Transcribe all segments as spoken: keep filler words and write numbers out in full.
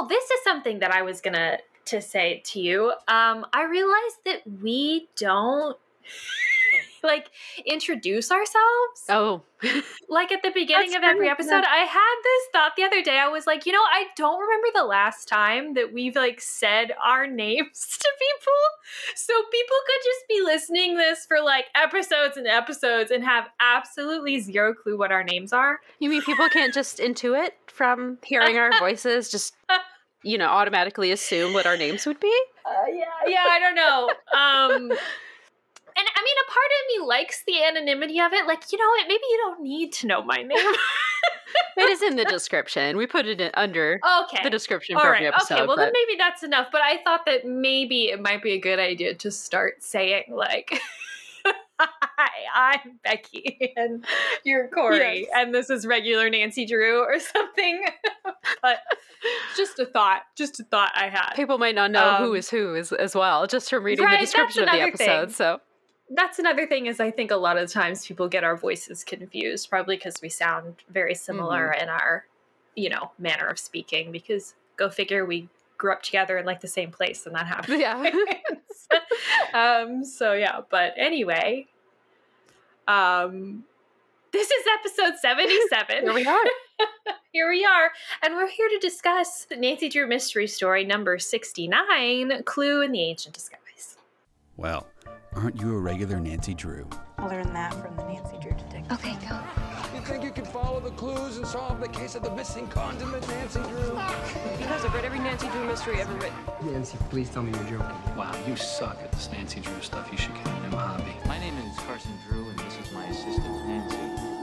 Oh, this is something that I was gonna to say to you. Um, I realized that we don't like introduce ourselves. Oh, Like at the beginning That's of every funny. episode. I had this thought the other day. I was like, you know, I don't remember the last time that we've like said our names to people. So people could just be listening this for like episodes and episodes and have absolutely zero clue what our names are. You mean people can't just intuit from hearing our voices, just, you know, automatically assume what our names would be? Uh, yeah, yeah, I don't know. Um, and I mean, a part of me likes the anonymity of it. Like, you know what? Maybe you don't need to know my name. It is in the description. We put it in, under Okay. the description All for right. every episode. Okay, well, but... then maybe that's enough. But I thought that maybe it might be a good idea to start saying, like, hi, I'm Becky, and you're Corey, Yes. and this is regular Nancy Drew or something. But just a thought. Just a thought I had. People might not know Um, who is who as, as well, just from reading right, the description of that's the another episode. thing. So That's another thing is I think a lot of times people get our voices confused, probably because we sound very similar in our, you know, manner of speaking, because go figure, we grew up together in like the same place and that happens. yeah. um, so yeah, but anyway, um, this is episode seventy-seven. Here we are. Here we are, and we're here to discuss Nancy Drew Mystery Story number sixty-nine, Clue in the Ancient Disguise. Well, aren't you a regular Nancy Drew? I learned that from the Nancy Drew Detective. Okay, go. You think you can follow the clues and solve the case of the missing condiment, Nancy Drew? Because I've read every Nancy Drew mystery ever written. Nancy, please tell me you're joking. Wow, you suck at this Nancy Drew stuff. You should get a new hobby. My name is Carson Drew, and this is my assistant, Nancy.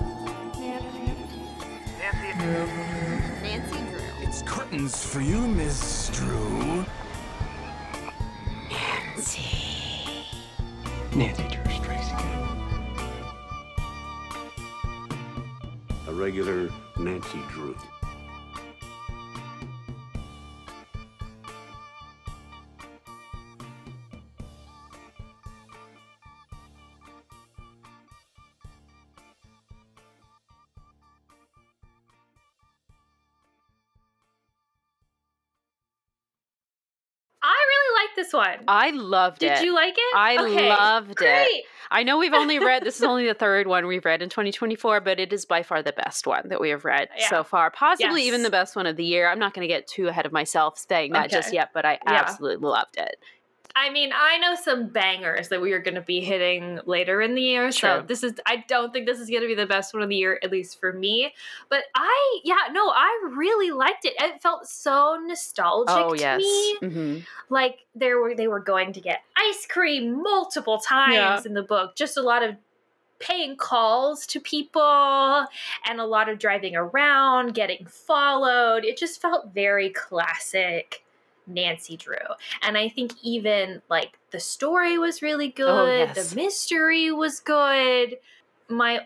Nancy Drew. It's curtains for you, Miss Drew. Nancy Drew strikes again. A regular Nancy Drew. I really like this one. I loved Did it. you like it? I Okay, loved great. it. I know we've only read, this is only the third one we've read in twenty twenty-four, but it is by far the best one that we have read Yeah. so far. Possibly Yes. even the best one of the year. I'm not going to get too ahead of myself saying that just Okay. yet, but I Yeah. absolutely loved it. I mean, I know some bangers that we are going to be hitting later in the year. So True. this is, I don't think this is going to be the best one of the year, at least for me. But I, yeah, no, I really liked it. It felt so nostalgic Oh, to yes. me. hmm Like they were, they were going to get ice cream multiple times Yeah. in the book. Just a lot of paying calls to people and a lot of driving around, getting followed. It just felt very classic Nancy Drew. And I think even like the story was really good. Oh, yes. The mystery was good. My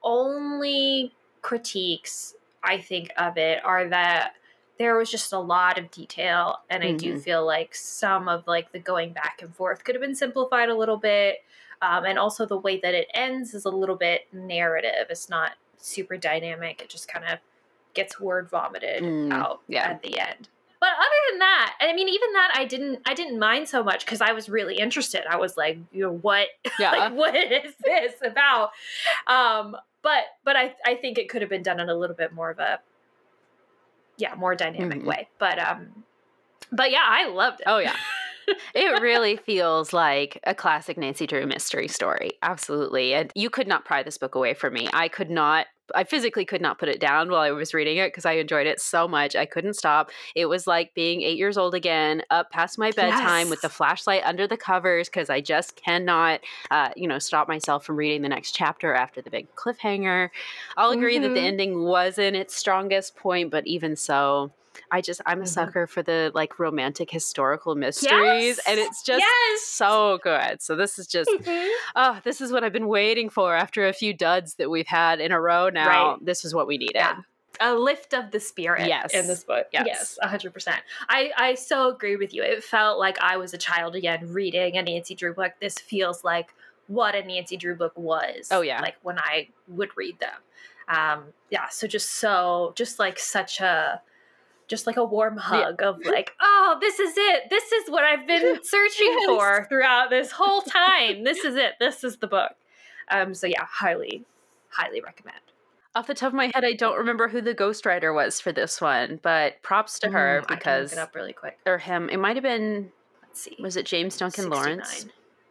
only critiques, I think, of it are that there was just a lot of detail. And I do Mhm. feel like some of like the going back and forth could have been simplified a little bit. Um, and also the way that it ends is a little bit narrative. It's not super dynamic. It just kind of gets word vomited Mm, out yeah. at the end. But other than that, and I mean, even that, I didn't, I didn't mind so much because I was really interested. I was like, you know, what, Yeah. like, what is this about? Um, but, but I, I think it could have been done in a little bit more of a, yeah, more dynamic Mhm. way. But, um, but yeah, I loved it. Oh, yeah. It really feels like a classic Nancy Drew mystery story. Absolutely. And you could not pry this book away from me. I could not, I physically could not put it down while I was reading it because I enjoyed it so much. I couldn't stop. It was like being eight years old again, up past my bedtime Yes. with the flashlight under the covers because I just cannot, uh, you know, stop myself from reading the next chapter after the big cliffhanger. I'll agree that the Mhm. ending wasn't its strongest point, but even so, I just, I'm a Mhm. sucker for the like romantic historical mysteries, Yes! and it's just Yes! so good. So this is just, Mhm. oh, this is what I've been waiting for after a few duds that we've had in a row now. Right. This is what we needed. Yeah. A lift of the spirit Yes. in this book. Yes. Yes, one hundred percent. I, I so agree with you. It felt like I was a child again reading a Nancy Drew book. This feels like what a Nancy Drew book was. Oh, yeah. Like when I would read them. Um, yeah, so just so, just like such a, just like a warm hug yeah. of like, oh, this is it. This is what I've been searching yes. for throughout this whole time. This is it. This is the book. Um, so yeah, highly, highly recommend. Off the top of my head, I don't remember who the ghostwriter was for this one, but props to her mm, because I can look it up really quick. Or him. It might have been. Let's see. Was it James Duncan sixty-nine. Lawrence?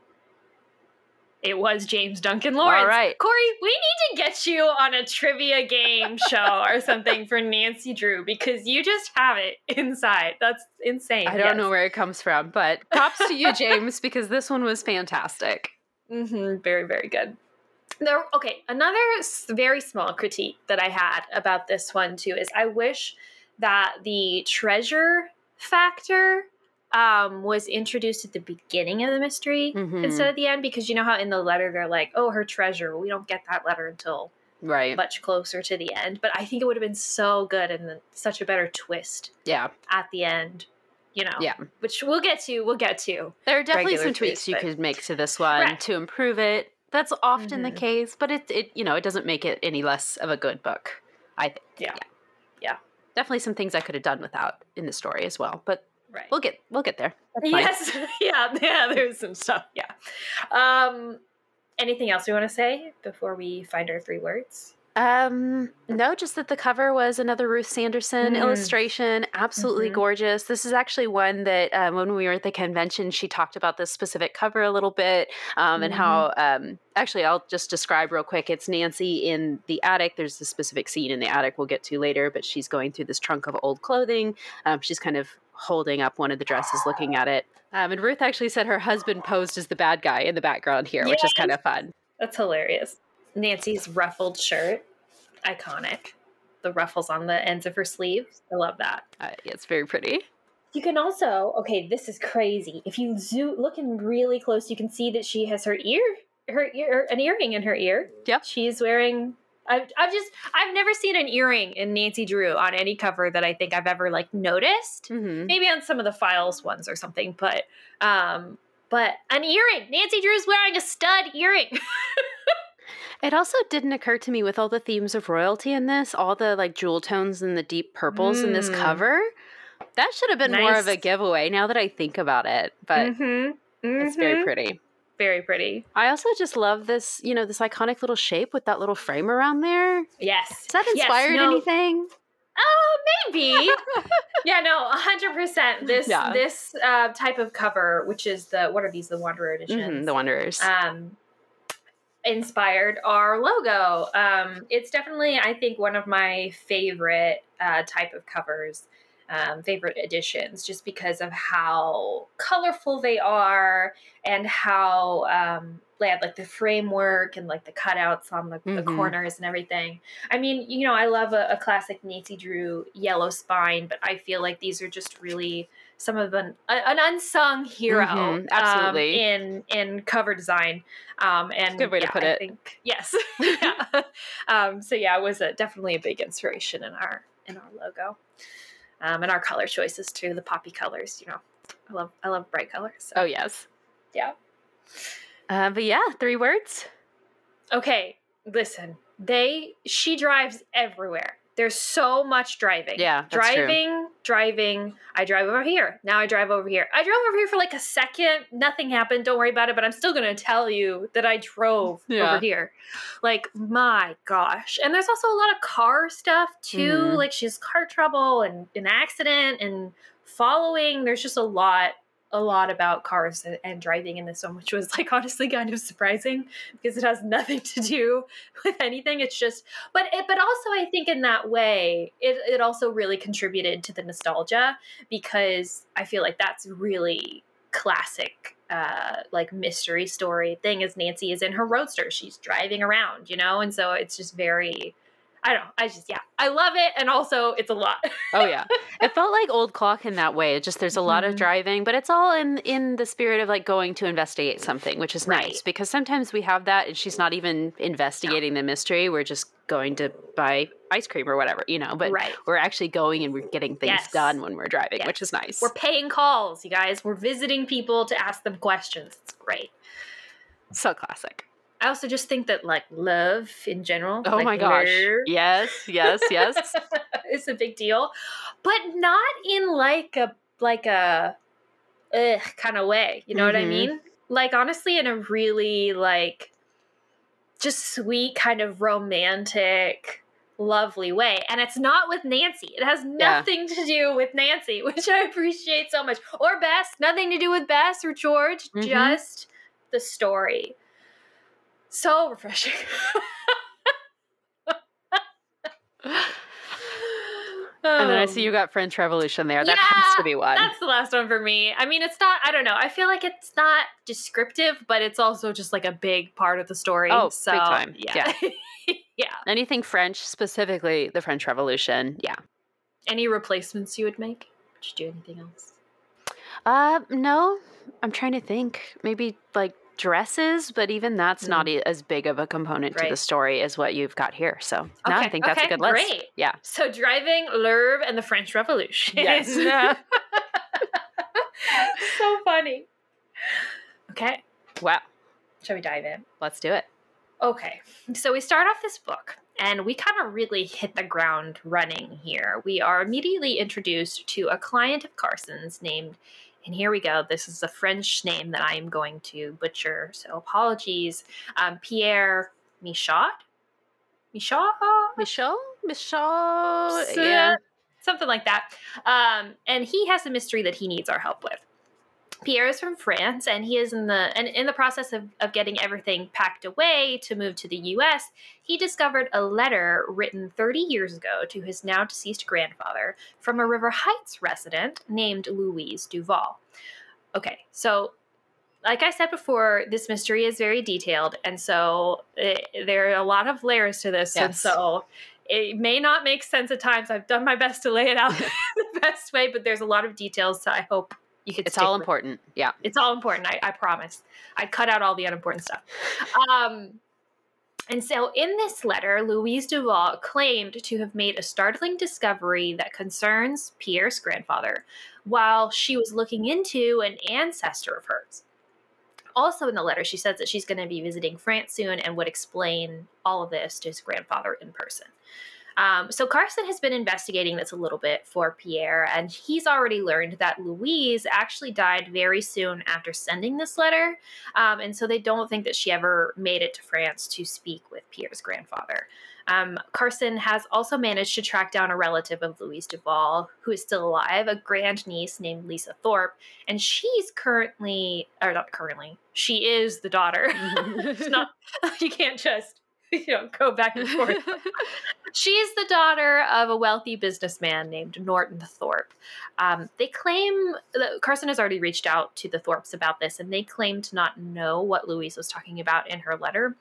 It was James Duncan Lawrence. All right. Corey, we need to get you on a trivia game show or something for Nancy Drew because you just have it inside. That's insane. I don't yes. know where it comes from, but props to you, James, because this one was fantastic. Mm-hmm. Very, very good. There, okay, another very small critique that I had about this one, too, is I wish that the treasure factor um, was introduced at the beginning of the mystery mm-hmm. instead of the end, because you know how in the letter they're like, oh, her treasure. We don't get that letter until right. much closer to the end. But I think it would have been so good and the, such a better twist yeah. at the end. You know, yeah, which we'll get to. We'll get to. There are definitely some tweaks you could make to this one right. to improve it. That's often mm-hmm. the case, but it, it, you know, it doesn't make it any less of a good book, I think. Yeah. yeah. Yeah. Definitely some things I could have done without in the story as well, but right. we'll get, we'll get there. That's yes. yeah. Yeah. There's some stuff. Yeah. Um, anything else we want to say before we find our three words? Um, no, just that the cover was another Ruth Sanderson mm. illustration. Absolutely mm-hmm. gorgeous. This is actually one that um, when we were at the convention, she talked about this specific cover a little bit um, mm-hmm. and how, um, actually, I'll just describe real quick. It's Nancy in the attic. There's a specific scene in the attic we'll get to later, but she's going through this trunk of old clothing. Um, she's kind of holding up one of the dresses, looking at it. Um, and Ruth actually said her husband posed as the bad guy in the background here, yes. which is kind of fun. That's hilarious. Nancy's ruffled shirt, iconic. The ruffles on the ends of her sleeves. I love that. Uh, yeah, it's very pretty. You can also, okay, this is crazy. If you zoom, looking really close, you can see that she has her ear, her ear, an earring in her ear. Yep. She's wearing. I've, I've just, I've never seen an earring in Nancy Drew on any cover that I think I've ever like noticed. Mm-hmm. Maybe on some of the Files ones or something, but, um, but an earring. Nancy Drew's wearing a stud earring. It also didn't occur to me with all the themes of royalty in this, all the like jewel tones and the deep purples mm. in this cover. That should have been nice. More of a giveaway now that I think about it, but mm-hmm. Mm-hmm. it's very pretty. Very pretty. I also just love this, you know, this iconic little shape with that little frame around there. Yes. Has that inspired yes, no. anything? Oh, maybe. yeah, no, one hundred percent. This yeah. this uh, type of cover, which is the, what are these, the Wanderer editions? Mm-hmm, the Wanderers. Um, inspired our logo. Um, it's definitely, I think, one of my favorite uh, type of covers, um, favorite editions, just because of how colorful they are and how um, they had like the framework and like the cutouts on the, mm-hmm. the corners and everything. I mean, you know, I love a, a classic Nancy Drew yellow spine, but I feel like these are just really some of an, an unsung hero mm-hmm, absolutely. Um, in in cover design. Um, and That's a good way yeah, to put I it. Think, yes. yeah. Um, so yeah, it was a, definitely a big inspiration in our in our logo, um, and our color choices too. The poppy colors, you know, I love I love bright colors. So. Oh yes, yeah. Uh, but yeah, three words. Okay, listen. They she drives everywhere. There's so much driving. Yeah, that's driving, true. driving. I drive over here. Now I drive over here. I drove over here for like a second. Nothing happened. Don't worry about it. But I'm still going to tell you that I drove yeah. over here. Like, my gosh. And there's also a lot of car stuff too. Mm-hmm. Like she has car trouble and an accident and following. There's just a lot. a lot about cars and driving in this one, which was like honestly kind of surprising because it has nothing to do with anything. It's just, but it, but also I think in that way, it, it also really contributed to the nostalgia because I feel like that's really classic, uh, like mystery story thing is Nancy is in her roadster. She's driving around, you know? And so it's just very, I don't know. I just, yeah, I love it. And also it's a lot. Oh yeah. It felt like Old Clock in that way. It just, there's a lot mm-hmm. of driving, but it's all in, in the spirit of like going to investigate something, which is right. nice because sometimes we have that and she's not even investigating no. the mystery. We're just going to buy ice cream or whatever, you know, but right. we're actually going and we're getting things yes. done when we're driving, yes. which is nice. We're paying calls, you guys. We're visiting people to ask them questions. It's great. So classic. I also just think that like love in general. Oh like, my gosh. love Yes, yes, yes. is a big deal, but not in like a like a ugh kind of way. You know what I Mhm. mean? Like honestly, in a really like just sweet kind of romantic, lovely way. And it's not with Nancy. It has nothing to do with Nancy, which I appreciate so much. Or Bess. Nothing to do with Bess or George. Mhm. Just the story. So refreshing. And then I see you got French Revolution there. That yeah, has to be one. That's the last one for me. I mean, it's not, I don't know. I feel like it's not descriptive, but it's also just like a big part of the story. Oh, so, big time. Yeah. Yeah. Anything French, specifically the French Revolution. Yeah. Any replacements you would make? Would you do anything else? Uh, no. I'm trying to think. Maybe like dresses, but even that's mm. not e- as big of a component right. to the story as what you've got here. So okay. no, I think that's okay. a good list. Great. Yeah. So driving, L'Oeuvre, and the French Revolution. Yes. So funny. Okay. Wow. Shall we dive in? Let's do it. Okay. So we start off this book, and we kind of really hit the ground running here. We are immediately introduced to a client of Carson's named, and here we go, this is a French name that I am going to butcher, so apologies, um, Pierre Michaud? Michaud? Michaud? Michaud? So, yeah. Something like that. Um, and he has a mystery that he needs our help with. Pierre is from France, and he is in the and in the process of, of getting everything packed away to move to the U S. He discovered a letter written thirty years ago to his now deceased grandfather from a River Heights resident named Louise Duval. Okay, so like I said before, this mystery is very detailed, and so it, there are a lot of layers to this, yes. And so it may not make sense at times. I've done my best to lay it out the best way, but there's a lot of details, so I hope you could. It's all important. It. Yeah. It's all important. I, I promise. I cut out all the unimportant stuff. Um, and so in this letter, Louise Duval claimed to have made a startling discovery that concerns Pierre's grandfather while she was looking into an ancestor of hers. Also in the letter, she says that she's going to be visiting France soon and would explain all of this to his grandfather in person. Um, so Carson has been investigating this a little bit for Pierre, and he's already learned that Louise actually died very soon after sending this letter, um, and so they don't think that she ever made it to France to speak with Pierre's grandfather. Um, Carson has also managed to track down a relative of Louise Duval, who is still alive, a grandniece named Lisa Thorpe, and she's currently, or not currently, she is the daughter. It's not, you can't just, you know, go back and forth. She's the daughter of a wealthy businessman named Norton Thorpe. Um, they claim that Carson has already reached out to the Thorpes about this, and they claim to not know what Louise was talking about in her letter.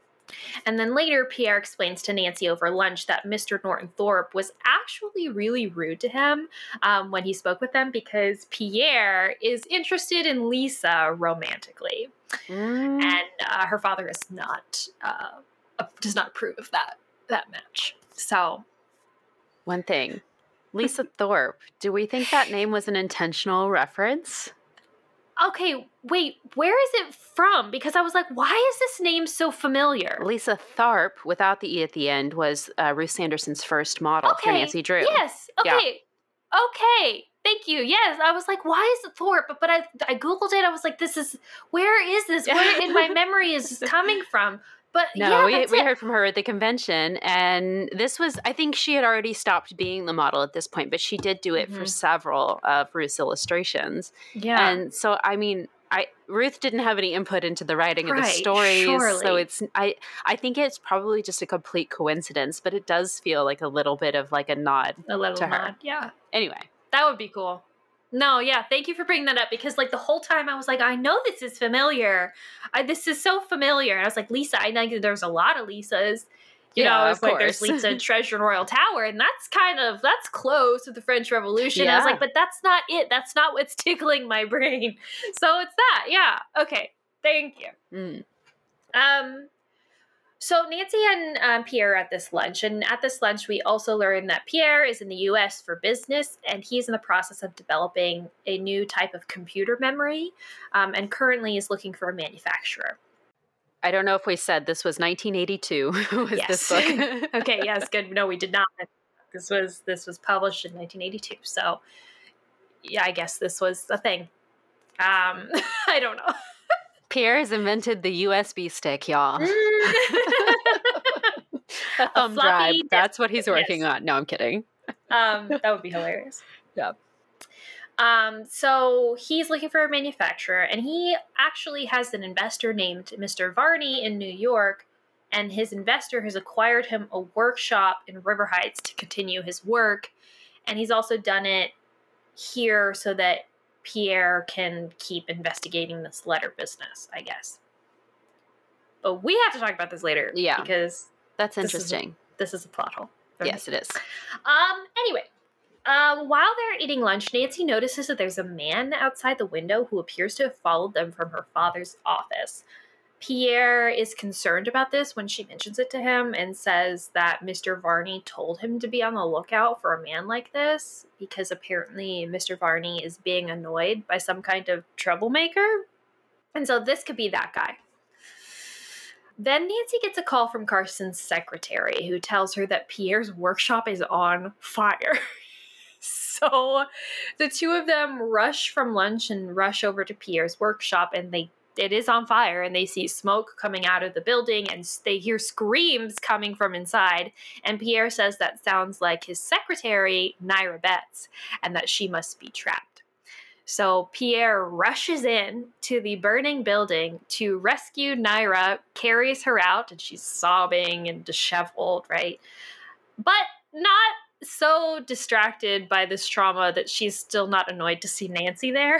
And then later, Pierre explains to Nancy over lunch that Mister Norton Thorpe was actually really rude to him um, when he spoke with them because Pierre is interested in Lisa romantically. Mm. And uh, her father is not, uh, does not approve of that. that match. So one thing, Lisa Thorpe, do we think that name was an intentional reference? Okay, wait, where is it from? Because I was like, why is this name so familiar? Lisa Tharpe, without the E at the end, was uh, Ruth Sanderson's first model okay. for Nancy Drew. Yes, okay, yeah. Okay, thank you. Yes, I was like, why is it Thorpe? But, but I, I Googled it, I was like, this is, where is this? Where in my memory is this coming from? But no, yeah, we, we heard from her at the convention, and this was, I think she had already stopped being the model at this point, but she did do it mm-hmm. for several of Ruth's illustrations. Yeah. And so, I mean, I Ruth didn't have any input into the writing right, of the stories, surely. so it's, I, I think it's probably just a complete coincidence, but it does feel like a little bit of like a nod a little to nod, her. Yeah. Anyway. That would be cool. No, yeah, thank you for bringing that up because, like, the whole time I was like, I know this is familiar. I, this is so familiar. And I was like, Lisa, I know there's a lot of Lisas. You yeah, know, I was of like, course. there's Lisa Treasure in Royal Tower, and that's kind of, that's close to the French Revolution. Yeah. I was like, but that's not it. That's not what's tickling my brain. So it's that. Yeah. Okay. Thank you. Mm. Um. So Nancy and um, Pierre are at this lunch, and at this lunch, we also learn that Pierre is in the U S for business, and he's in the process of developing a new type of computer memory, um, and currently is looking for a manufacturer. I don't know if we said this was nineteen eighty-two. Was Yes. this book? Okay, yes, good. No, we did not. This was this was published in nineteen eighty-two. So, yeah, I guess this was a thing. Um, I don't know. Pierre has invented the U S B stick, y'all. A thumb floppy drive. disk. That's what he's working Yes. on. No, I'm kidding. Um, that would be hilarious. Yeah. Um, so he's looking for a manufacturer, and he actually has an investor named Mister Varney in New York, and his investor has acquired him a workshop in River Heights to continue his work, and he's also done it here so that Pierre can keep investigating this letter business, I guess. But we have to talk about this later, Yeah. because That's This is- interesting. this is a plot hole. for me. Yes, it is. Um, anyway, um, while they're eating lunch, Nancy notices that there's a man outside the window who appears to have followed them from her father's office. Pierre is concerned about this when she mentions it to him and says that Mister Varney told him to be on the lookout for a man like this because apparently Mister Varney is being annoyed by some kind of troublemaker. And so this could be that guy. Then Nancy gets a call from Carson's secretary who tells her that Pierre's workshop is on fire. So the two of them rush from lunch and rush over to Pierre's workshop, and they it is on fire, and they see smoke coming out of the building, and they hear screams coming from inside. And Pierre says that sounds like his secretary, Naira Betts, and that she must be trapped. So Pierre rushes in to the burning building to rescue Naira, carries her out, and she's sobbing and disheveled, right? But not so distracted by this trauma that she's still not annoyed to see Nancy there.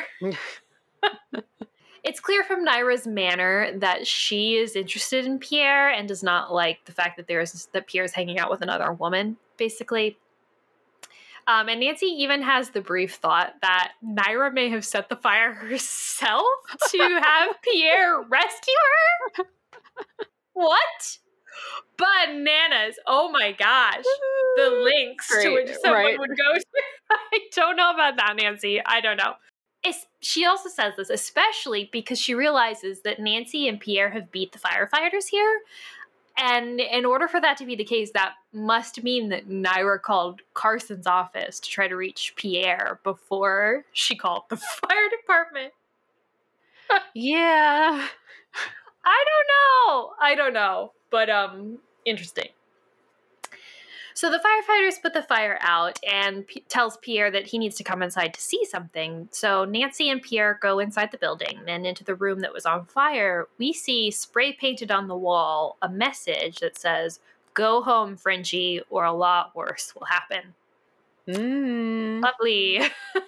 It's clear from Naira's manner that she is interested in Pierre and does not like the fact that there's that Pierre's hanging out with another woman, basically. Um, and Nancy even has the brief thought that Naira may have set the fire herself to have Pierre rescue her. What? Bananas. Oh my gosh. The links Great, to which someone right. would go to. I don't know about that, Nancy. I don't know. It's, she also says this, especially because she realizes that Nancy and Pierre have beat the firefighters here. And in order for that to be the case, that must mean that Naira called Carson's office to try to reach Pierre before she called the fire department. Yeah. I don't know. I don't know. But, um, interesting. So the firefighters put the fire out and P- tells Pierre that he needs to come inside to see something. So Nancy and Pierre go inside the building, and into the room that was on fire, we see spray painted on the wall a message that says, "Go home, Frenchie, or a lot worse will happen." Mm. Lovely.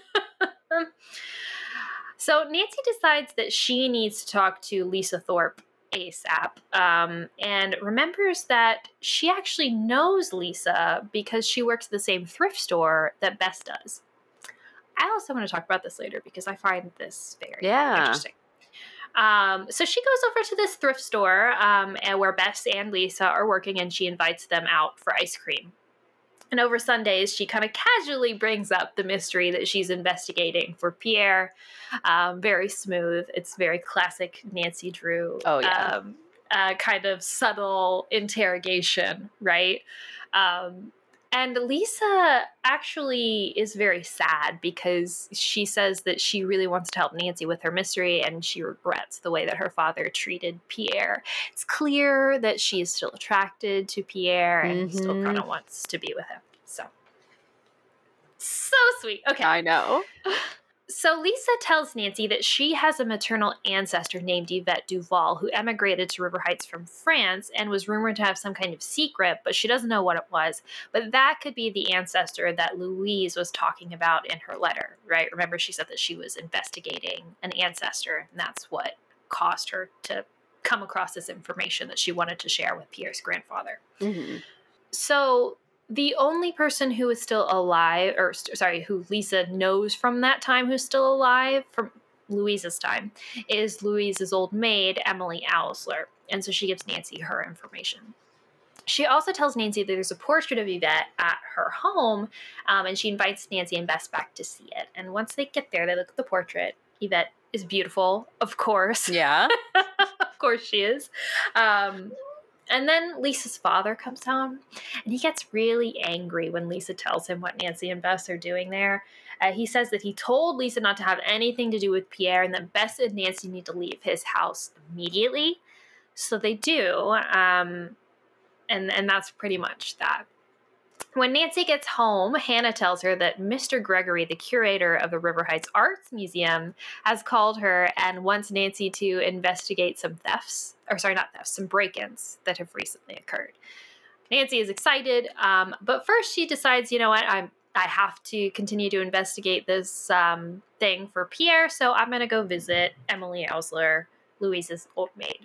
So Nancy decides that she needs to talk to Lisa Thorpe ASAP, um, and remembers that she actually knows Lisa because she works at the same thrift store that Bess does. I also want to talk about this later because I find this very Yeah. interesting. Um, so she goes over to this thrift store um, and where Bess and Lisa are working, and she invites them out for ice cream. And over Sundays, she kind of casually brings up the mystery that she's investigating for Pierre. Um, very smooth. It's very classic Nancy Drew. Oh, yeah. Um, uh, kind of subtle interrogation, right? Um, and Lisa actually is very sad because she says that she really wants to help Nancy with her mystery, and she regrets the way that her father treated Pierre. It's clear that she is still attracted to Pierre and Mhm. still kind of wants to be with him. So, so sweet. Okay. I know. So Lisa tells Nancy that she has a maternal ancestor named Yvette Duval who emigrated to River Heights from France and was rumored to have some kind of secret, but she doesn't know what it was. But that could be the ancestor that Louise was talking about in her letter, right? Remember, she said that she was investigating an ancestor, and that's what caused her to come across this information that she wanted to share with Pierre's grandfather. Mm-hmm. So the only person who is still alive, or st- sorry, who Lisa knows from that time who's still alive, from Louise's time, is Louise's old maid, Emily Owsler. And so she gives Nancy her information. She also tells Nancy that there's a portrait of Yvette at her home, um, and she invites Nancy and Bess back to see it. And once they get there, they look at the portrait. Yvette is beautiful, of course. Yeah. Of course she is. Um, and then Lisa's father comes home, and he gets really angry when Lisa tells him what Nancy and Bess are doing there. Uh, he says that he told Lisa not to have anything to do with Pierre, and that Bess and Nancy need to leave his house immediately. So they do, um, and, and that's pretty much that. When Nancy gets home, Hannah tells her that Mister Gregory, the curator of the River Heights Arts Museum, has called her and wants Nancy to investigate some thefts, or sorry, not thefts, some break-ins that have recently occurred. Nancy is excited, um, but first she decides, you know what, I'm, I have to continue to investigate this um, thing for Pierre, so I'm going to go visit Emily Ellsler, Louise's old maid.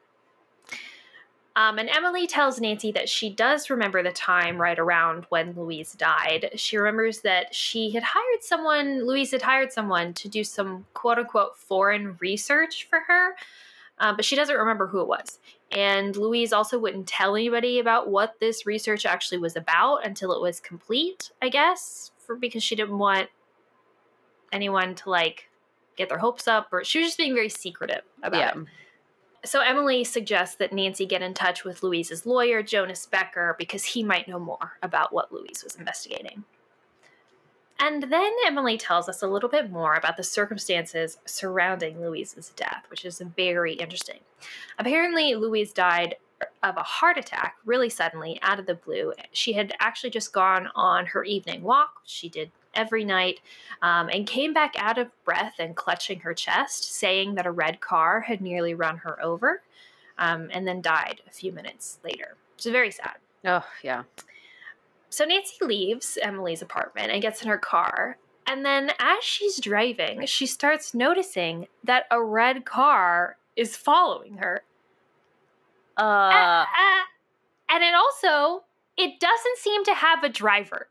Um, and Emily tells Nancy that she does remember the time right around when Louise died. She remembers that she had hired someone, Louise had hired someone to do some quote-unquote foreign research for her, uh, but she doesn't remember who it was. And Louise also wouldn't tell anybody about what this research actually was about until it was complete, I guess, for because she didn't want anyone to, like, get their hopes up, or she was just being very secretive about yeah. it. So Emily suggests that Nancy get in touch with Louise's lawyer, Jonas Becker, because he might know more about what Louise was investigating. And then Emily tells us a little bit more about the circumstances surrounding Louise's death, which is very interesting. Apparently, Louise died of a heart attack really suddenly out of the blue. She had actually just gone on her evening walk, which she did every night, um, and came back out of breath and clutching her chest, saying that a red car had nearly run her over, um, and then died a few minutes later. Which is very sad. Oh, yeah. So Nancy leaves Emily's apartment and gets in her car, and then as she's driving, she starts noticing that a red car is following her. Uh, uh, uh, and it also, it doesn't seem to have a driver.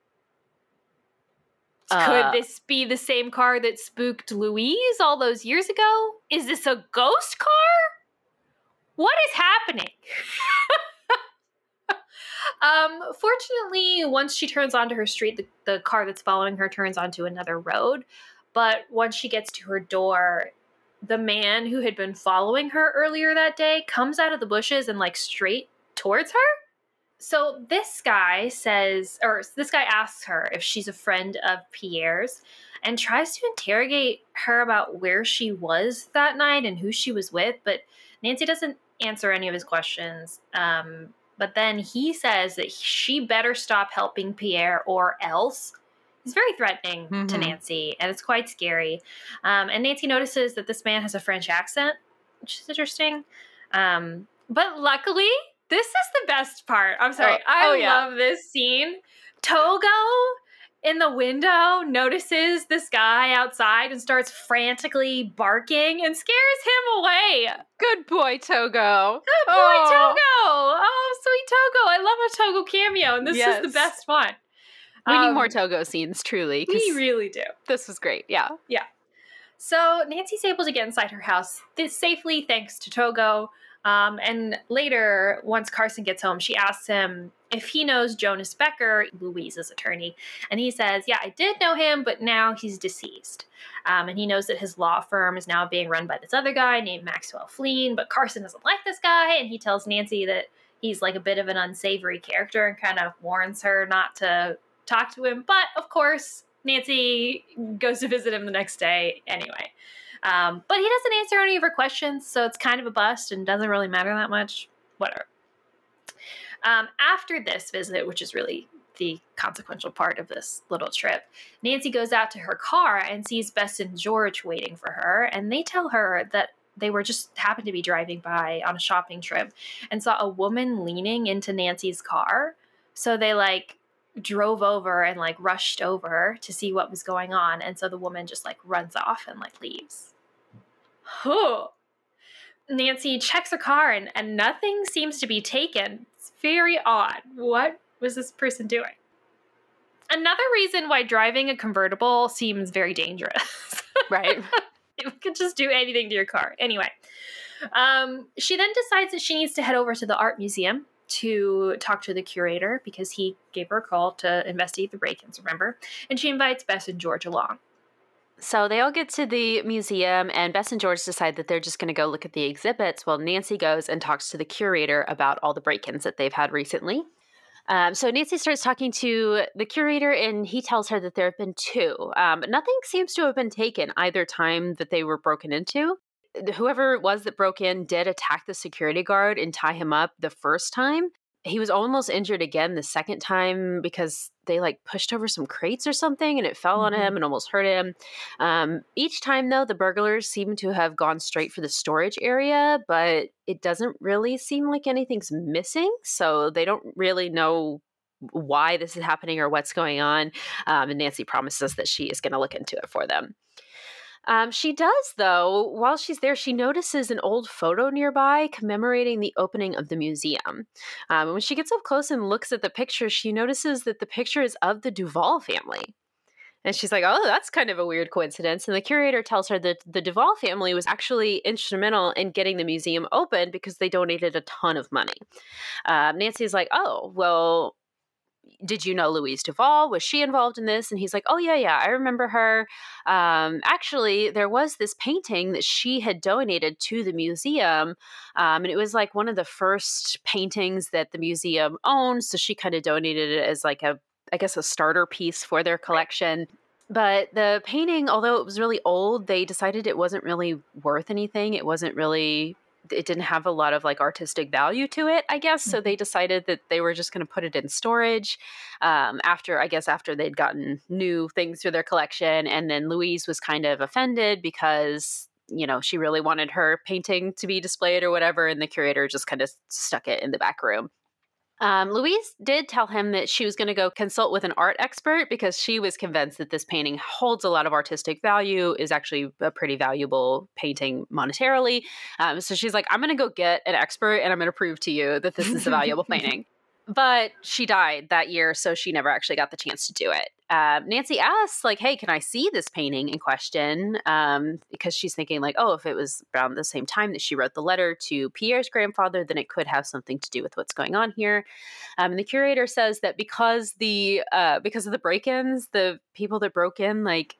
Uh, Could this be the same car that spooked Louise all those years ago? Is this a ghost car? What is happening? um, fortunately, once she turns onto her street, the, the car that's following her turns onto another road. But once she gets to her door, the man who had been following her earlier that day comes out of the bushes and, like, straight towards her. So this guy says, or this guy asks her if she's a friend of Pierre's and tries to interrogate her about where she was that night and who she was with. But Nancy doesn't answer any of his questions. Um, but then he says that she better stop helping Pierre or else. He's very threatening mm-hmm. to Nancy, and it's quite scary. Um, and Nancy notices that this man has a French accent, which is interesting. Um, but luckily, this is the best part. I'm sorry. Oh, I oh, yeah. love this scene. Togo in the window notices this guy outside and starts frantically barking and scares him away. Good boy, Togo. Good boy, oh. Togo. Oh, sweet Togo. I love a Togo cameo, and this yes. is the best one. We um, need more Togo scenes, truly. We really do. This was great. Yeah. Yeah. So Nancy's able to get inside her house this safely thanks to Togo. Um, and later, once Carson gets home, she asks him if he knows Jonas Becker, Louise's attorney. And he says, yeah, I did know him, but now he's deceased. Um, and he knows that his law firm is now being run by this other guy named Maxwell Fleen, but Carson doesn't like this guy. And he tells Nancy that he's like a bit of an unsavory character and kind of warns her not to talk to him. But of course, Nancy goes to visit him the next day anyway. Um, but he doesn't answer any of her questions, so it's kind of a bust and doesn't really matter that much. Whatever. Um, after this visit, which is really the consequential part of this little trip, Nancy goes out to her car and sees Bess and George waiting for her, and they tell her that they were just happened to be driving by on a shopping trip and saw a woman leaning into Nancy's car. So they, like, drove over and, like, rushed over to see what was going on, and so the woman just, like, runs off and, like, leaves. Oh. Nancy checks her car and, and nothing seems to be taken. It's very odd. What was this person doing? Another reason why driving a convertible seems very dangerous. Right. You could just do anything to your car. Anyway, um, she then decides that she needs to head over to the art museum to talk to the curator because he gave her a call to investigate the break-ins, remember? And she invites Bess and George along. So they all get to the museum, and Bess and George decide that they're just going to go look at the exhibits while Nancy goes and talks to the curator about all the break-ins that they've had recently. Um, so Nancy starts talking to the curator, and he tells her that there have been two. Um, but nothing seems to have been taken either time that they were broken into. Whoever it was that broke in did attack the security guard and tie him up the first time. He was almost injured again the second time because they like pushed over some crates or something and it fell mm-hmm. on him and almost hurt him. Um, each time, though, the burglars seem to have gone straight for the storage area, but it doesn't really seem like anything's missing. So they don't really know why this is happening or what's going on. Um, and Nancy promises that she is going to look into it for them. Um, she does, though, while she's there, she notices an old photo nearby commemorating the opening of the museum. Um, when she gets up close and looks at the picture, she notices that the picture is of the Duval family. And she's like, oh, that's kind of a weird coincidence. And the curator tells her that the Duval family was actually instrumental in getting the museum open because they donated a ton of money. Um, Nancy's like, oh, well, did you know Louise Duval? Was she involved in this? And he's like, oh, yeah, yeah, I remember her. Um, actually, there was this painting that she had donated to the museum. Um, and it was like one of the first paintings that the museum owned. So she kind of donated it as like a, I guess, a starter piece for their collection. But the painting, although it was really old, they decided it wasn't really worth anything. It wasn't really... It didn't have a lot of like artistic value to it, I guess. So they decided that they were just going to put it in storage um, after, I guess, after they'd gotten new things through their collection. And then Louise was kind of offended because, you know, she really wanted her painting to be displayed or whatever. And the curator just kind of stuck it in the back room. Um, Louise did tell him that she was going to go consult with an art expert because she was convinced that this painting holds a lot of artistic value, is actually a pretty valuable painting monetarily. Um, so she's like, I'm going to go get an expert and I'm going to prove to you that this is a valuable painting. But she died that year, so she never actually got the chance to do it. Uh, Nancy asks, like, hey, can I see this painting in question? Um, because she's thinking, like, oh, if it was around the same time that she wrote the letter to Pierre's grandfather, then it could have something to do with what's going on here. Um, and the curator says that because the uh, because of the break-ins, the people that broke in, like,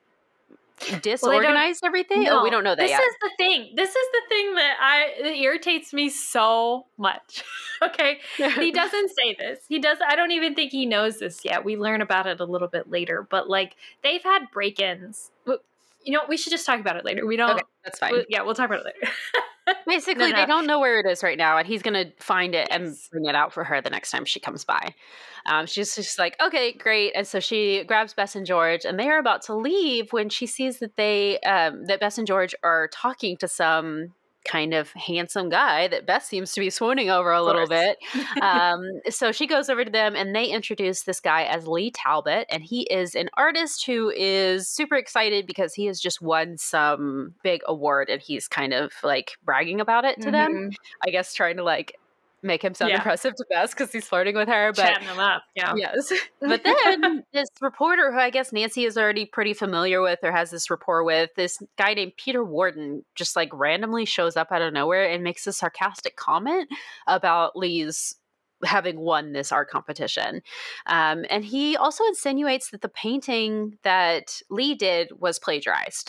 disorganized well, everything? No, oh, we don't know that this yet. This is the thing. This is the thing that I that irritates me so much. Okay? He doesn't say this. He does I don't even think he knows this yet. We learn about it a little bit later, but like they've had break-ins. You know, we should just talk about it later. We don't Okay, that's fine. We, yeah, we'll talk about it later. Basically, no, no. they don't know where it is right now, and he's going to find it yes. and bring it out for her the next time she comes by. Um, she's just like, okay, great. And so she grabs Bess and George, and they are about to leave when she sees that they um, that Bess and George are talking to some kind of handsome guy that Bess seems to be swooning over a little bit. Um, so she goes over to them and they introduce this guy as Lee Talbot. And he is an artist who is super excited because he has just won some big award and he's kind of like bragging about it to mm-hmm. them. I guess trying to like make him sound yeah. impressive to Bess because he's flirting with her. But chatting him up. Yeah. Yes. But then this reporter who I guess Nancy is already pretty familiar with or has this rapport with, this guy named Peter Warden just like randomly shows up out of nowhere and makes a sarcastic comment about Lee's having won this art competition. Um, and he also insinuates that the painting that Lee did was plagiarized.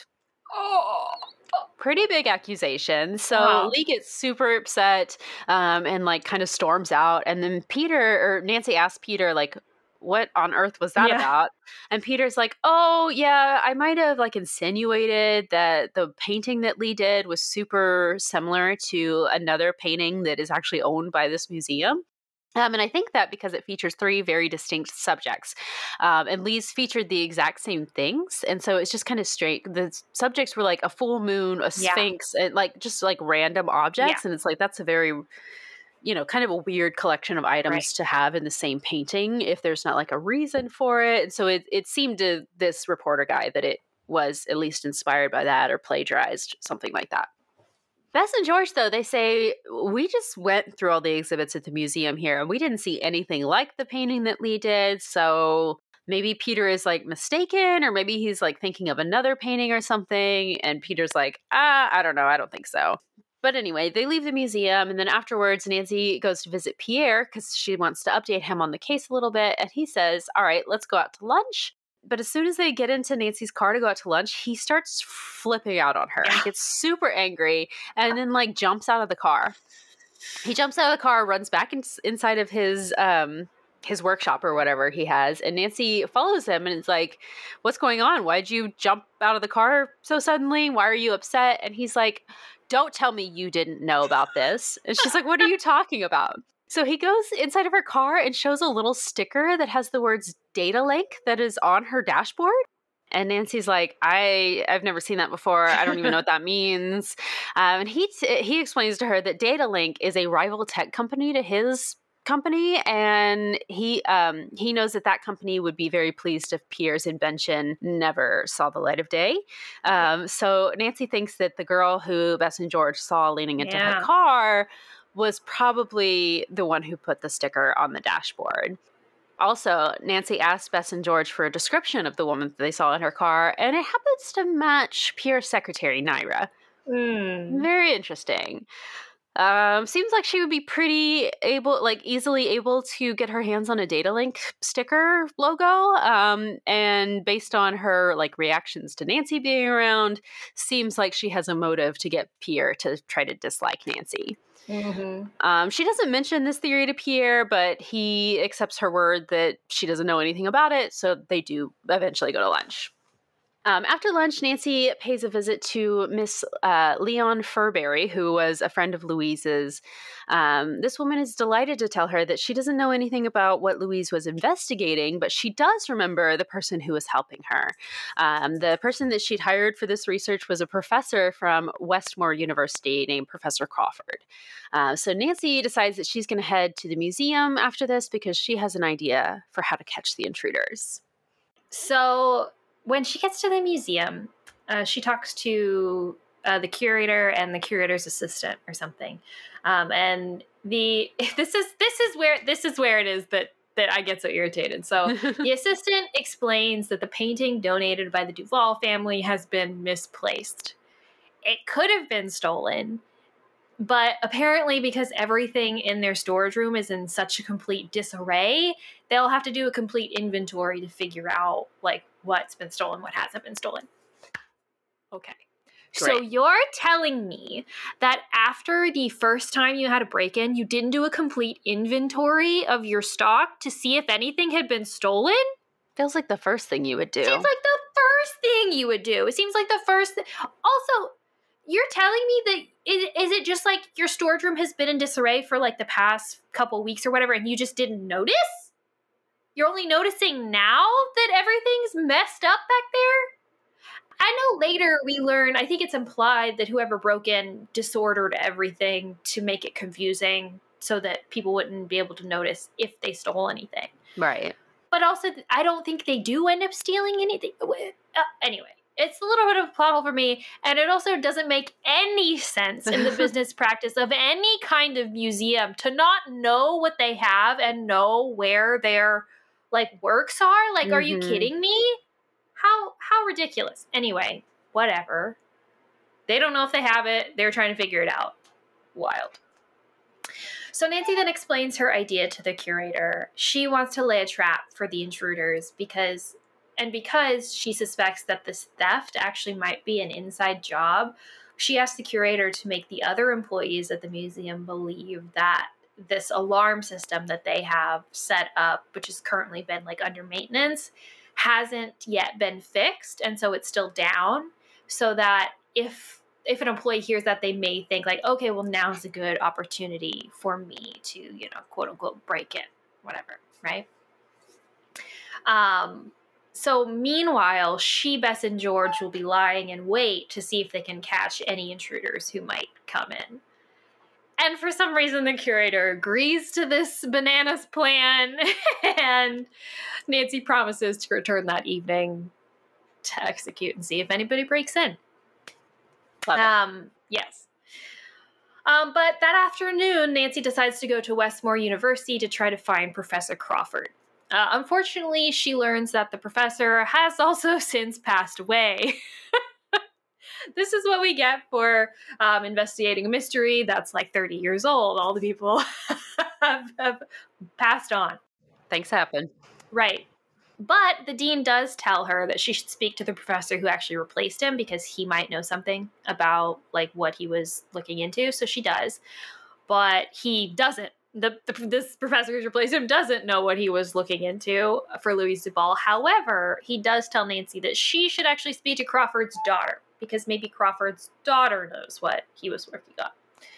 Oh, pretty big accusation. So wow. Lee gets super upset um, and like kind of storms out. And then Peter or Nancy asks Peter, like, what on earth was that yeah. about? And Peter's like, oh, yeah, I might have like insinuated that the painting that Lee did was super similar to another painting that is actually owned by this museum. Um, and I think that because it features three very distinct subjects. Um, and Lee's featured the exact same things. And so it's just kind of straight. The subjects were like a full moon, a sphinx, yeah. and like just like random objects. Yeah. And it's like, that's a very, you know, kind of a weird collection of items right. to have in the same painting if there's not like a reason for it. And so it, it seemed to this reporter guy that it was at least inspired by that or plagiarized, something like that. Bess and George, though, they say, we just went through all the exhibits at the museum here and we didn't see anything like the painting that Lee did. So maybe Peter is like mistaken or maybe he's like thinking of another painting or something. And Peter's like, ah, I don't know. I don't think so. But anyway, they leave the museum. And then afterwards, Nancy goes to visit Pierre because she wants to update him on the case a little bit. And he says, all right, let's go out to lunch. But as soon as they get into Nancy's car to go out to lunch, he starts flipping out on her. He gets super angry and then like jumps out of the car. He jumps out of the car, runs back in, inside of his um, his workshop or whatever he has. And Nancy follows him and is like, what's going on? Why'd you jump out of the car so suddenly? Why are you upset? And he's like, don't tell me you didn't know about this. And she's like, what are you talking about? So he goes inside of her car and shows a little sticker that has the words data link that is on her dashboard. And Nancy's like, I, I've never seen that before. I don't even know what that means. Um, and he t- he explains to her that Data Link is a rival tech company to his company, and he um, he knows that that company would be very pleased if Pierre's invention never saw the light of day. Um, so Nancy thinks that the girl who Bess and George saw leaning into Yeah. her car was probably the one who put the sticker on the dashboard. Also, Nancy asked Bess and George for a description of the woman that they saw in her car, and it happens to match Pierre's secretary, Naira. Mm. Very interesting. Um, seems like she would be pretty able, like easily able to get her hands on a Data Link sticker logo. Um, and based on her like reactions to Nancy being around, seems like she has a motive to get Pierre to try to dislike Nancy. Mm-hmm. Um, she doesn't mention this theory to Pierre, but he accepts her word that she doesn't know anything about it, so they do eventually go to lunch. Um, after lunch, Nancy pays a visit to Miss uh, Leon Furberry, who was a friend of Louise's. Um, this woman is delighted to tell her that she doesn't know anything about what Louise was investigating, but she does remember the person who was helping her. Um, the person that she'd hired for this research was a professor from Westmore University named Professor Crawford. Uh, so Nancy decides that she's going to head to the museum after this because she has an idea for how to catch the intruders. So when she gets to the museum, uh, she talks to uh, the curator and the curator's assistant or something. Um, and the this is this is where this is where it is that that I get so irritated. So the assistant explains that the painting donated by the Duval family has been misplaced. It could have been stolen, but apparently because everything in their storage room is in such a complete disarray, they'll have to do a complete inventory to figure out like what's been stolen, what hasn't been stolen. Okay. So Great. you're telling me that after the first time you had a break-in, you didn't do a complete inventory of your stock to see if anything had been stolen? Feels like the first thing you would do. Seems like the first thing you would do. It seems like the first th- Also, you're telling me that is, is it just like your storage room has been in disarray for like the past couple weeks or whatever and you just didn't notice? You're only noticing now that everything's messed up back there? I know later we learn, I think it's implied that whoever broke in disordered everything to make it confusing so that people wouldn't be able to notice if they stole anything. Right. But also, I don't think they do end up stealing anything. Uh, anyway, it's a little bit of a plot hole for me, and it also doesn't make any sense in the business practice of any kind of museum to not know what they have and know where their like works are. Like, mm-hmm. Are you kidding me? How how ridiculous. Anyway, whatever. They don't know if they have it. They're trying to figure it out. Wild. So Nancy then explains her idea to the curator. She wants to lay a trap for the intruders because, and because she suspects that this theft actually might be an inside job, she asks the curator to make the other employees at the museum believe that this alarm system that they have set up, which has currently been like under maintenance, hasn't yet been fixed, and so it's still down, so that if if an employee hears that, they may think like, okay, well, now's a good opportunity for me to, you know, quote unquote, break in, whatever, right? Um, so meanwhile, she, Bess, and George will be lying in wait to see if they can catch any intruders who might come in. And for some reason, the curator agrees to this bananas plan, and Nancy promises to return that evening to execute and see if anybody breaks in. Love it. Um, yes. Um, but that afternoon, Nancy decides to go to Westmore University to try to find Professor Crawford. Uh, unfortunately, she learns that the professor has also since passed away. This is what we get for um, investigating a mystery that's like thirty years old. All the people have, have passed on. Things happen. Right. But the dean does tell her that she should speak to the professor who actually replaced him because he might know something about like what he was looking into. So she does, but he doesn't. The, the this professor who's replaced him doesn't know what he was looking into for Louise Duval. However, he does tell Nancy that she should actually speak to Crawford's daughter because maybe Crawford's daughter knows what he was working on.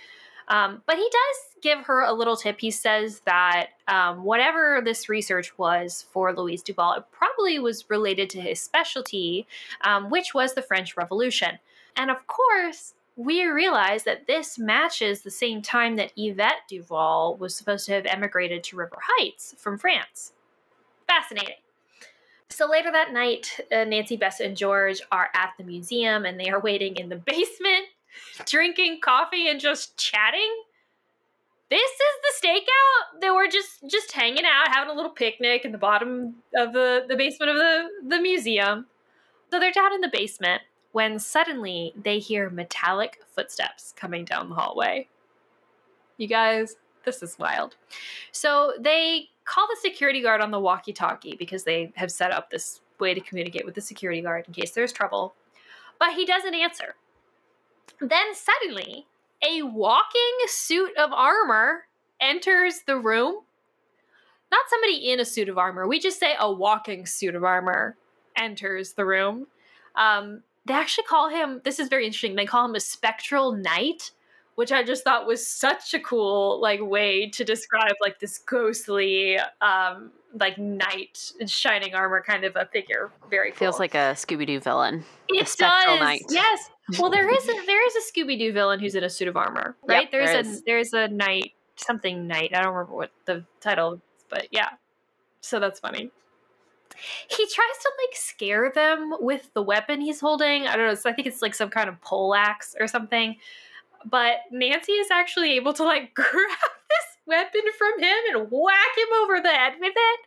Um, but he does give her a little tip. He says that um, whatever this research was for Louise Duval, it probably was related to his specialty, um, which was the French Revolution. And of course, we realize that this matches the same time that Yvette Duval was supposed to have emigrated to River Heights from France. Fascinating. So later that night, uh, Nancy, Bessa, and George are at the museum, and they are waiting in the basement, drinking coffee and just chatting. This is the stakeout. They were just just hanging out, having a little picnic in the bottom of the, the basement of the, the museum. So they're down in the basement when suddenly they hear metallic footsteps coming down the hallway. You guys, this is wild. So they call the security guard on the walkie-talkie because they have set up this way to communicate with the security guard in case there's trouble. But he doesn't answer. Then suddenly, a walking suit of armor enters the room. Not somebody in a suit of armor. We just say a walking suit of armor enters the room. Um, they actually call him, this is very interesting, they call him a spectral knight, which I just thought was such a cool like way to describe like this ghostly um, like knight in shining armor kind of a figure. Very cool. Feels like a Scooby-Doo villain. It the spectral does. knight. Yes. Well, there is a there is a Scooby-Doo villain who's in a suit of armor, right? Yep, there's there a is. there's a knight, something knight. I don't remember what the title is, but yeah. So that's funny. He tries to like scare them with the weapon he's holding. I don't know. So I think it's like some kind of poleaxe or something. But Nancy is actually able to like grab this weapon from him and whack him over the head with it.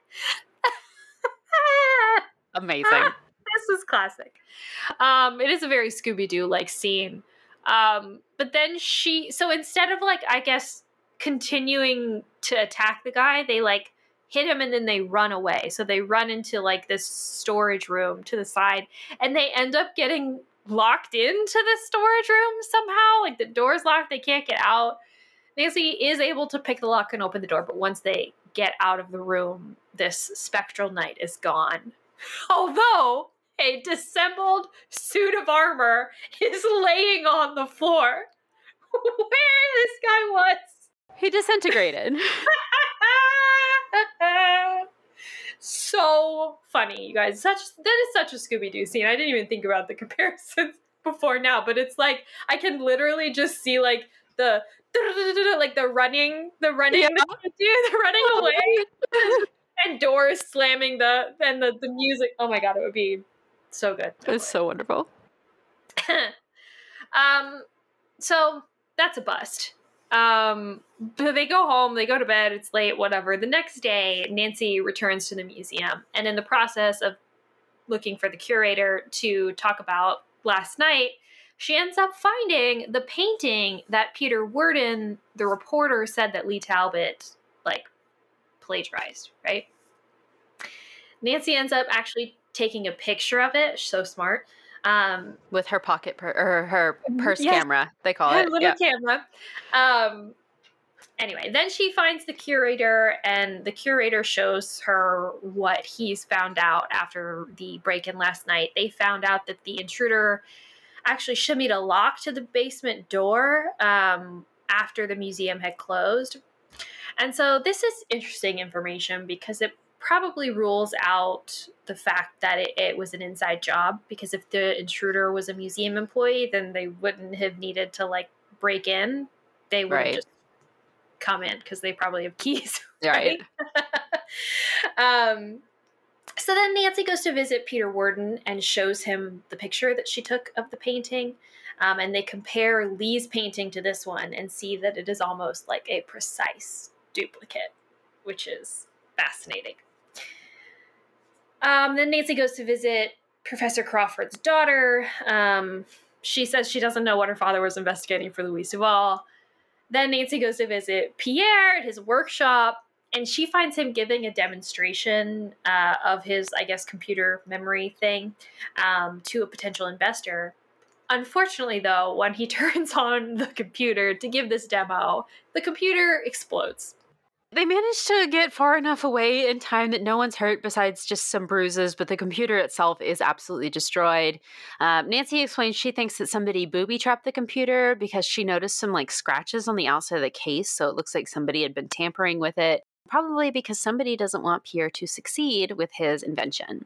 Amazing. This is classic. Um, it is a very Scooby-Doo like scene. Um, but then she, so instead of like, I guess, continuing to attack the guy, they like hit him and then they run away. So they run into like this storage room to the side and they end up getting locked into the storage room somehow. Like the door's locked, they can't get out. Nancy is able to pick the lock and open the door, but once they get out of the room, this spectral knight is gone. Although a dissembled suit of armor is laying on the floor where this guy was. He disintegrated. So funny, you guys. Such that is such a Scooby-Doo scene. I didn't even think about the comparisons before now, but it's like I can literally just see like the like the running, the running, yeah. the, the running away, and doors slamming the and the, the music. Oh my god, it would be so good. It's so wonderful. um, so that's a bust. Um, but they go home, they go to bed, it's late, whatever. The next day, Nancy returns to the museum, and in the process of looking for the curator to talk about last night, she ends up finding the painting that Peter Worden, the reporter, said that Lee Talbot, like, plagiarized, right? Nancy ends up actually taking a picture of it, so smart. Um, with her pocket per- or her purse yes, camera, they call her it. little yeah. camera. Um, anyway, then she finds the curator, and the curator shows her what he's found out after the break-in last night. They found out that the intruder actually shimmied a lock to the basement door um, after the museum had closed. And so this is interesting information because it probably rules out the fact that it, it was an inside job, because if the intruder was a museum employee, then they wouldn't have needed to like break in. They would right. just come in because they probably have keys. Right. right? um, so then Nancy goes to visit Peter Worden and shows him the picture that she took of the painting. Um, and they compare Lee's painting to this one and see that it is almost like a precise duplicate, which is fascinating. Um, then Nancy goes to visit Professor Crawford's daughter. Um, she says she doesn't know what her father was investigating for Louise Duval. Then Nancy goes to visit Pierre at his workshop, and she finds him giving a demonstration uh, of his, I guess, computer memory thing um, to a potential investor. Unfortunately, though, when he turns on the computer to give this demo, the computer explodes. They managed to get far enough away in time that no one's hurt besides just some bruises, but the computer itself is absolutely destroyed. Um, Nancy explains she thinks that somebody booby-trapped the computer because she noticed some like scratches on the outside of the case, so it looks like somebody had been tampering with it, probably because somebody doesn't want Pierre to succeed with his invention.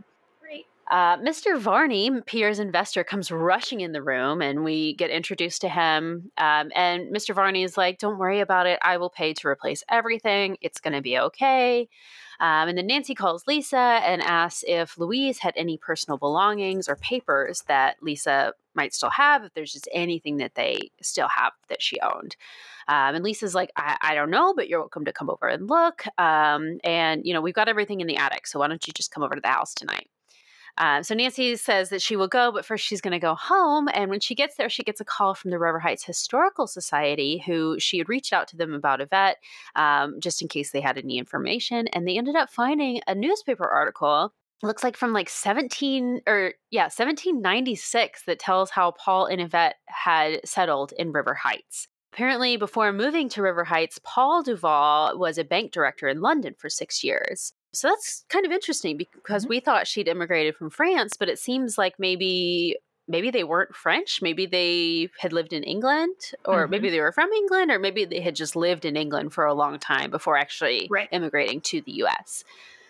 Uh, Mister Varney, Pierre's investor, comes rushing in the room, and we get introduced to him. Um, and Mister Varney is like, don't worry about it. I will pay to replace everything. It's going to be okay. Um, and then Nancy calls Lisa and asks if Louise had any personal belongings or papers that Lisa might still have, if there's just anything that they still have that she owned. Um, and Lisa's like, I-, I don't know, but you're welcome to come over and look. Um, and, you know, we've got everything in the attic, so why don't you just come over to the house tonight? Um, so Nancy says that she will go, but first she's going to go home. And when she gets there, she gets a call from the River Heights Historical Society, who she had reached out to them about Yvette, um, just in case they had any information. And they ended up finding a newspaper article, looks like from like seventeen or yeah, seventeen ninety-six, that tells how Paul and Yvette had settled in River Heights. Apparently, before moving to River Heights, Paul Duval was a bank director in London for six years. So that's kind of interesting because mm-hmm. we thought she'd immigrated from France, but it seems like maybe maybe they weren't French. Maybe they had lived in England, or mm-hmm. maybe they were from England, or maybe they had just lived in England for a long time before actually right. immigrating to the U S.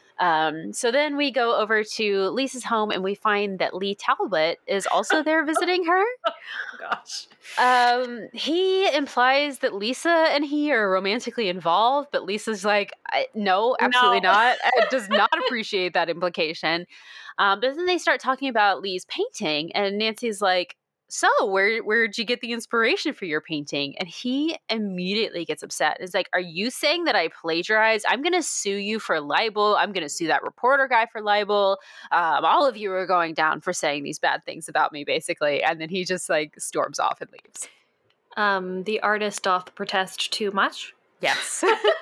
Um, so then we go over to Lisa's home and we find that Lee Talbot is also there visiting her. Oh, gosh. Um, he implies that Lisa and he are romantically involved, but Lisa's like, no, absolutely no. not. Does not appreciate that implication. Um, but then they start talking about Lee's painting, and Nancy's like, so where where'd you get the inspiration for your painting? And he immediately gets upset. It's like, are you saying that I plagiarized? I'm going to sue you for libel. I'm going to sue that reporter guy for libel. Um, all of you are going down for saying these bad things about me, basically. And then he just like storms off and leaves. Um, the artist doth protest too much. Yes.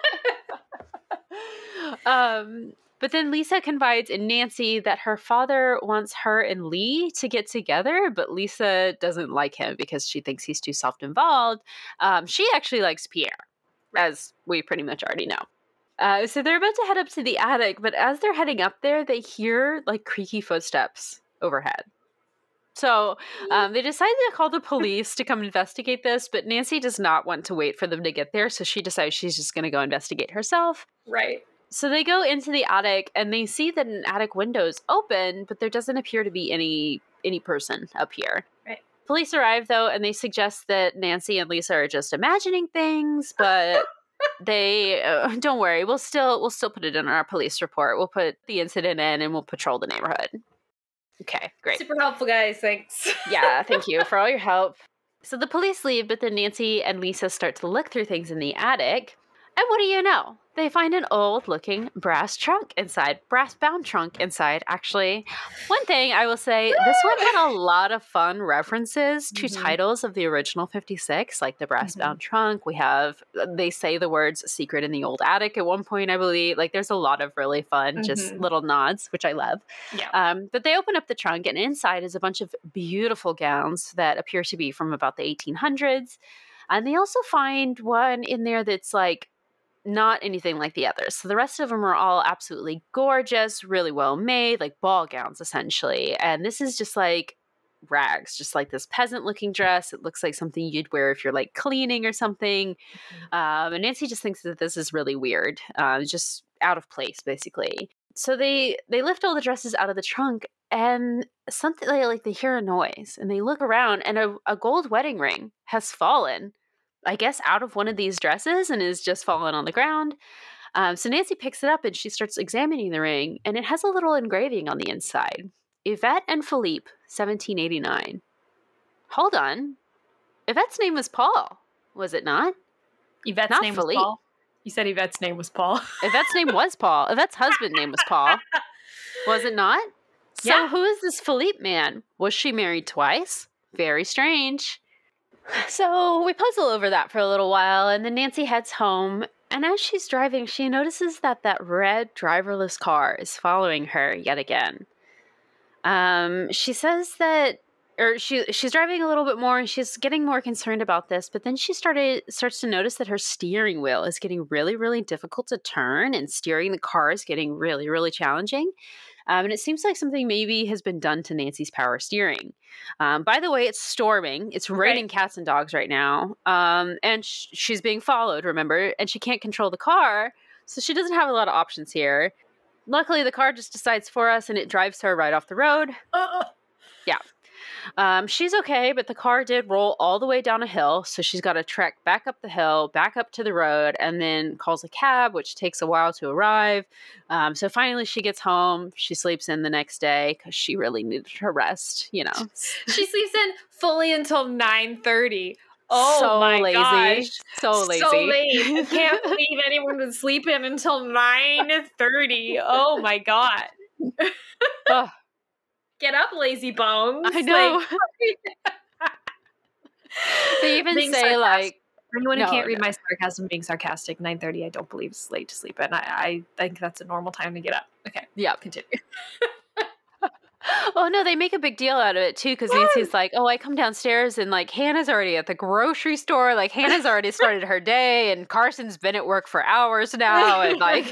um, But then Lisa confides in Nancy that her father wants her and Lee to get together, but Lisa doesn't like him because she thinks he's too self-involved. Um, she actually likes Pierre, as we pretty much already know. Uh, so they're about to head up to the attic, but as they're heading up there, they hear like creaky footsteps overhead. So um, they decide to call the police to come investigate this, but Nancy does not want to wait for them to get there, so she decides she's just going to go investigate herself. Right. So they go into the attic and they see that an attic window is open, but there doesn't appear to be any any person up here. Right. Police arrive, though, and they suggest that Nancy and Lisa are just imagining things, but they uh, don't worry. We'll still we'll still put it in our police report. We'll put the incident in and we'll patrol the neighborhood. Okay, great. Super helpful, guys. Thanks. Yeah, thank you for all your help. So the police leave, but then Nancy and Lisa start to look through things in the attic. And what do you know? They find an old-looking brass trunk inside, brass-bound trunk inside, actually. One thing I will say, this one had a lot of fun references to mm-hmm. titles of the original fifty-six, like the brass-bound mm-hmm. trunk. We have, they say the words secret in the old attic at one point, I believe. Like, there's a lot of really fun, mm-hmm. just little nods, which I love. Yeah. Um, but they open up the trunk, and inside is a bunch of beautiful gowns that appear to be from about the eighteen hundreds. And they also find one in there that's, like, not anything like the others. So the rest of them are all absolutely gorgeous, really well made, like ball gowns, essentially. And this is just like rags, just like this peasant looking dress. It looks like something you'd wear if you're like cleaning or something. Mm-hmm. Um, and Nancy just thinks that this is really weird, uh, just out of place, basically. So they, they lift all the dresses out of the trunk, and something like, like they hear a noise, and they look around, and a, a gold wedding ring has fallen, I guess, out of one of these dresses and is just fallen on the ground. Um, so Nancy picks it up and she starts examining the ring, and it has a little engraving on the inside. Yvette and Philippe, seventeen eighty-nine. Hold on. Yvette's name was Paul, was it not? Yvette's not name Philippe. was Paul? You said Yvette's name was Paul. Yvette's name was Paul. Yvette's husband name was Paul. Was it not? So yeah. Who is this Philippe man? Was she married twice? Very strange. So we puzzle over that for a little while, and then Nancy heads home, And as she's driving, she notices that that red driverless car is following her yet again. Um, she says that, or she she's driving a little bit more, and she's getting more concerned about this. But then she started starts to notice that her steering wheel is getting really, really difficult to turn, and steering the car is getting really, really challenging. Um, and it seems like something maybe has been done to Nancy's power steering. Um, by the way, it's storming. It's raining right. cats and dogs right now. Um, and sh- she's being followed, remember? And she can't control the car, so she doesn't have a lot of options here. Luckily, the car just decides for us, and it drives her right off the road. Uh, yeah. Um, she's okay, but the car did roll all the way down a hill, so she's got to trek back up the hill, back up to the road, and then calls a cab, which takes a while to arrive. Um, so finally she gets home. She sleeps in the next day because she really needed her rest, you know. She sleeps in fully until nine thirty. Oh so my lazy. gosh. So lazy. So late. I can't believe anyone would sleep in until nine thirty. Oh my God. Oh. Get up, lazy bones. I know. Like, they even being say sarcastic. Like, for anyone who no, can't read no. my sarcasm, being sarcastic, nine thirty I don't believe is late to sleep in. I, I think that's a normal time to get up. Okay. Yeah. Continue. Oh no, they make a big deal out of it too, because Nancy's like, oh, I come downstairs and like Hannah's already at the grocery store, like Hannah's already started her day, and Carson's been at work for hours now, and like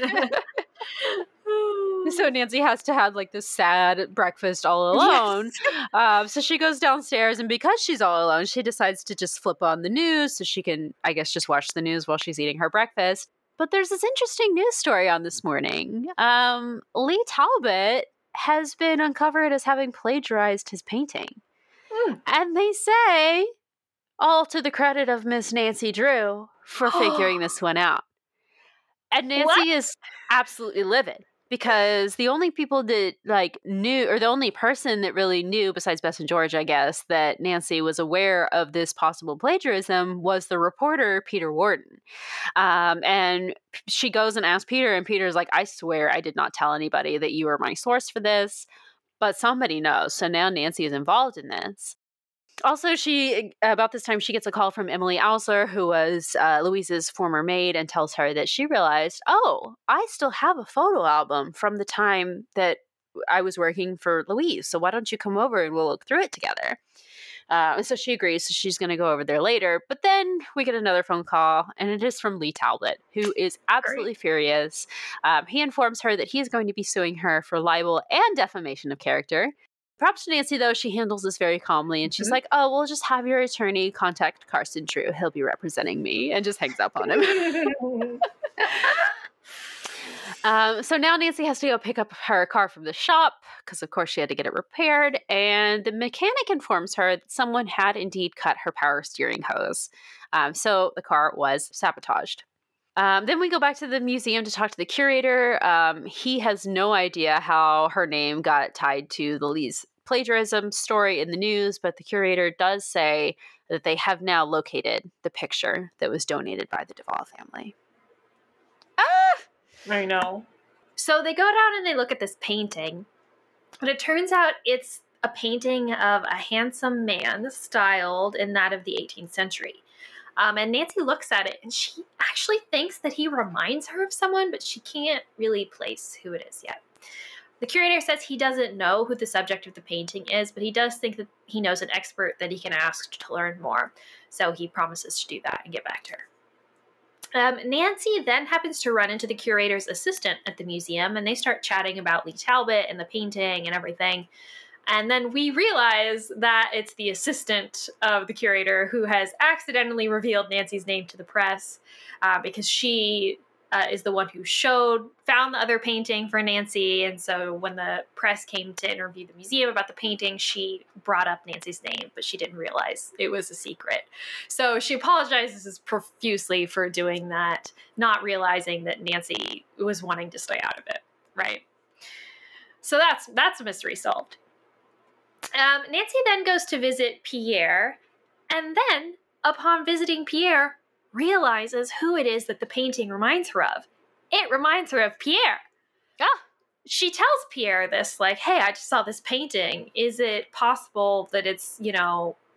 so Nancy has to have like this sad breakfast all alone. Yes. Um, so she goes downstairs, and because she's all alone, she decides to just flip on the news so she can, I guess, just watch the news while she's eating her breakfast. But there's this interesting news story on this morning. Um, Lee Talbot has been uncovered as having plagiarized his painting. Mm. And they say, all to the credit of Miss Nancy Drew for figuring this one out. And Nancy what? is absolutely livid, because the only people that like knew, or the only person that really knew besides Bess and George, I guess, that Nancy was aware of this possible plagiarism was the reporter, Peter Warden. Um, and she goes and asks Peter, and Peter's like, I swear I did not tell anybody that you were my source for this, but somebody knows. So now Nancy is involved in this. Also, she about this time, she gets a call from Emily Ausler, who was uh, Louise's former maid, and tells her that she realized, oh, I still have a photo album from the time that I was working for Louise. So why don't you come over and we'll look through it together? Uh, and so she agrees. So she's going to go over there later. But then we get another phone call, and it is from Lee Talbot, who is absolutely Great. furious. Um, he informs her that he's going to be suing her for libel and defamation of character. Props to Nancy, though. She handles this very calmly, and she's mm-hmm. like, oh, we'll just have your attorney contact Carson Drew. He'll be representing me, and just hangs up on him. um, so now Nancy has to go pick up her car from the shop, because, of course, she had to get it repaired, and the mechanic informs her that someone had indeed cut her power steering hose. Um, so the car was sabotaged. Um, then we go back to the museum to talk to the curator. Um, he has no idea how her name got tied to the Lee's plagiarism story in the news, but the curator does say that they have now located the picture that was donated by the Duvall family. Ah! I know. So they go down and they look at this painting, and it turns out it's a painting of a handsome man styled in that of the eighteenth century. Um, and Nancy looks at it, and she actually thinks that he reminds her of someone, but she can't really place who it is yet. The curator says he doesn't know who the subject of the painting is, but he does think that he knows an expert that he can ask to learn more. So he promises to do that and get back to her. Um, Nancy then happens to run into the curator's assistant at the museum, and they start chatting about Lee Talbot and the painting and everything. And then we realize that it's the assistant of the curator who has accidentally revealed Nancy's name to the press uh, because she uh, is the one who showed, found the other painting for Nancy. And so when the press came to interview the museum about the painting, she brought up Nancy's name, but she didn't realize it was a secret. So she apologizes profusely for doing that, not realizing that Nancy was wanting to stay out of it, right? So that's that's a mystery solved. Um, Nancy then goes to visit Pierre, and then, upon visiting Pierre, realizes who it is that the painting reminds her of. It reminds her of Pierre. Ah. She tells Pierre this, like, hey, I just saw this painting. Is it possible that it's, you know,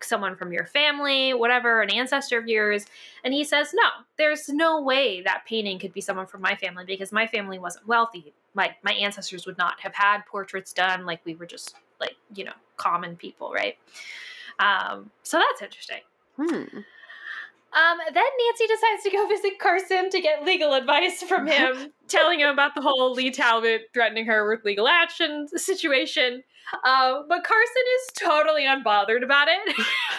someone from your family, whatever, an ancestor of yours. And he says, no, there's no way that painting could be someone from my family because my family wasn't wealthy. My, my ancestors would not have had portraits done. Like, we were just, like, you know, common people, right? Um, so that's interesting. Hmm. Um, then Nancy decides to go visit Carson to get legal advice from him, telling him about the whole Lee Talbot threatening her with legal action situation. Uh, but Carson is totally unbothered about it.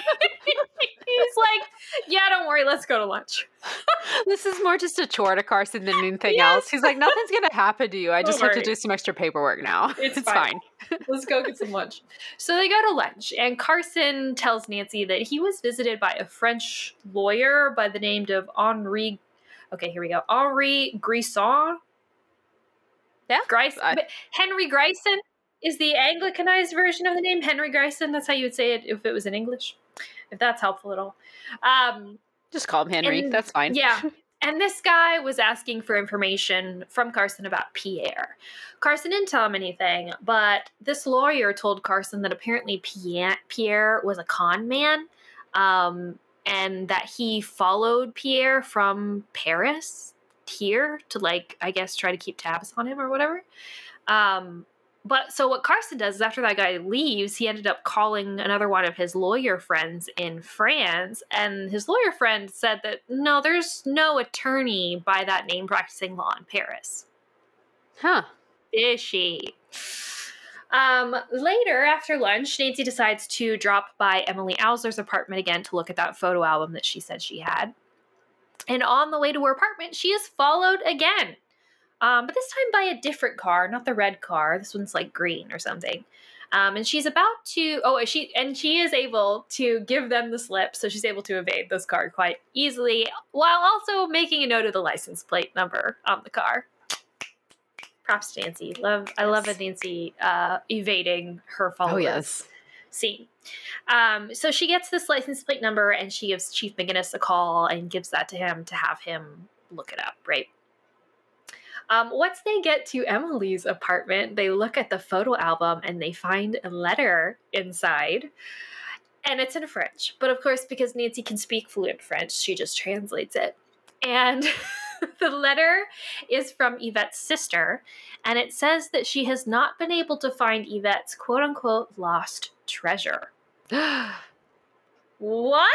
He's like, yeah, don't worry, let's go to lunch. This is more just a chore to Carson than anything Yes. else. He's like, nothing's going to happen to you. I just Don't have to worry. do some extra paperwork now. It's, It's fine. fine. Let's go get some lunch. So they go to lunch, and Carson tells Nancy that he was visited by a French lawyer by the name of Henri. Okay, here we go. Henri Grisson. Yeah. Grice, I- but Henry Grayson is the Anglicanized version of the name. Henry Grayson. That's how you would say it if it was in English. If that's helpful at all. Um, Just call him Henry. and- That's fine. Yeah. And this guy was asking for information from Carson about Pierre. Carson didn't tell him anything, but this lawyer told Carson that apparently Pierre, Pierre was a con man, um, and that he followed Pierre from Paris here to, like, I guess, try to keep tabs on him or whatever. Um, But so what Carson does is after that guy leaves, he ended up calling another one of his lawyer friends in France. And his lawyer friend said that, no, there's no attorney by that name practicing law in Paris. Huh. Fishy. Um, later, after lunch, Nancy decides to drop by Emily Ausler's apartment again to look at that photo album that she said she had. And on the way to her apartment, she is followed again. Um, but this time by a different car, not the red car. This one's like green or something. Um, and she's about to, oh, she, and she is able to give them the slip. So she's able to evade this car quite easily while also making a note of the license plate number on the car. Props to Nancy. Love, I love a Nancy, uh, evading her followers. Oh, yes. Scene. Um, so she gets this license plate number and she gives Chief McGinnis a call and gives that to him to have him look it up, right? Um, once they get to Emily's apartment, they look at the photo album and they find a letter inside. And it's in French. But of course, because Nancy can speak fluent French, she just translates it. And the letter is from Yvette's sister. And it says that she has not been able to find Yvette's quote-unquote lost treasure. What?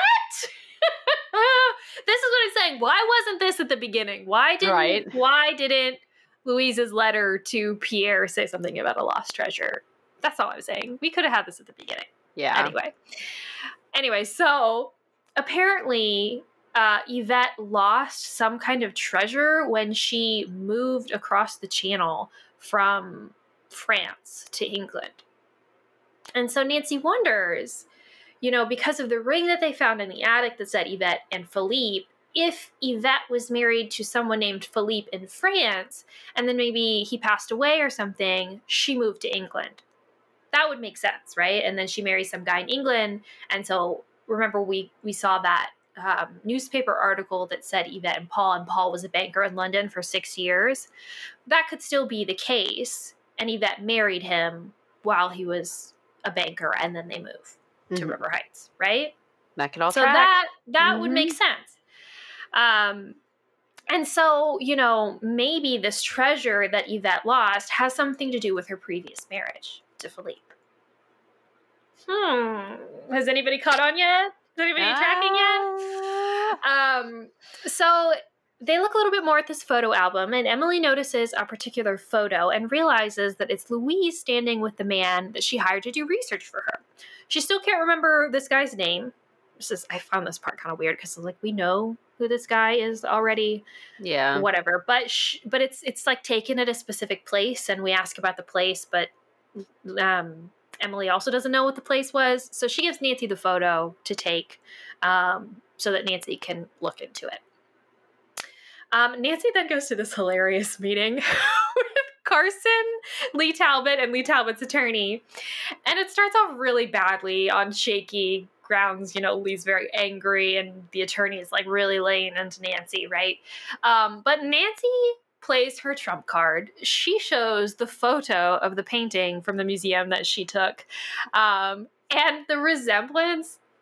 This is what I'm saying. Why wasn't this at the beginning? Why didn't Right. why didn't Louise's letter to Pierre say something about a lost treasure? That's all I'm saying. We could have had this at the beginning. Yeah. Anyway. Anyway, so apparently uh, Yvette lost some kind of treasure when she moved across the channel from France to England. And so Nancy wonders, you know, because of the ring that they found in the attic that said Yvette and Philippe, if Yvette was married to someone named Philippe in France, and then maybe he passed away or something, she moved to England. That would make sense, right? And then she marries some guy in England. And so remember, we, we saw that um, newspaper article that said Yvette and Paul, and Paul was a banker in London for six years. That could still be the case. And Yvette married him while he was a banker, and then they move to Mhm. River Heights, right? That could all So track. that that would Mhm. make sense. Um, and so, you know, maybe this treasure that Yvette lost has something to do with her previous marriage to Philippe. Hmm. Has anybody caught on yet? Is anybody tracking yet? Ah. Um, so they look a little bit more at this photo album, and Emily notices a particular photo and realizes that it's Louise standing with the man that she hired to do research for her. She still can't remember this guy's name. This is, I found this part kind of weird because like we know who this guy is already, Yeah. whatever. But sh- but it's it's like taken at a specific place, and we ask about the place, but um, Emily also doesn't know what the place was, so she gives Nancy the photo to take, um, so that Nancy can look into it. Um, Nancy then goes to this hilarious meeting with Carson, Lee Talbot, and Lee Talbot's attorney. And it starts off really badly on shaky grounds. You know, Lee's very angry, and the attorney is like really laying into Nancy, right? Um, but Nancy plays her trump card. She shows the photo of the painting from the museum that she took. Um, and the resemblance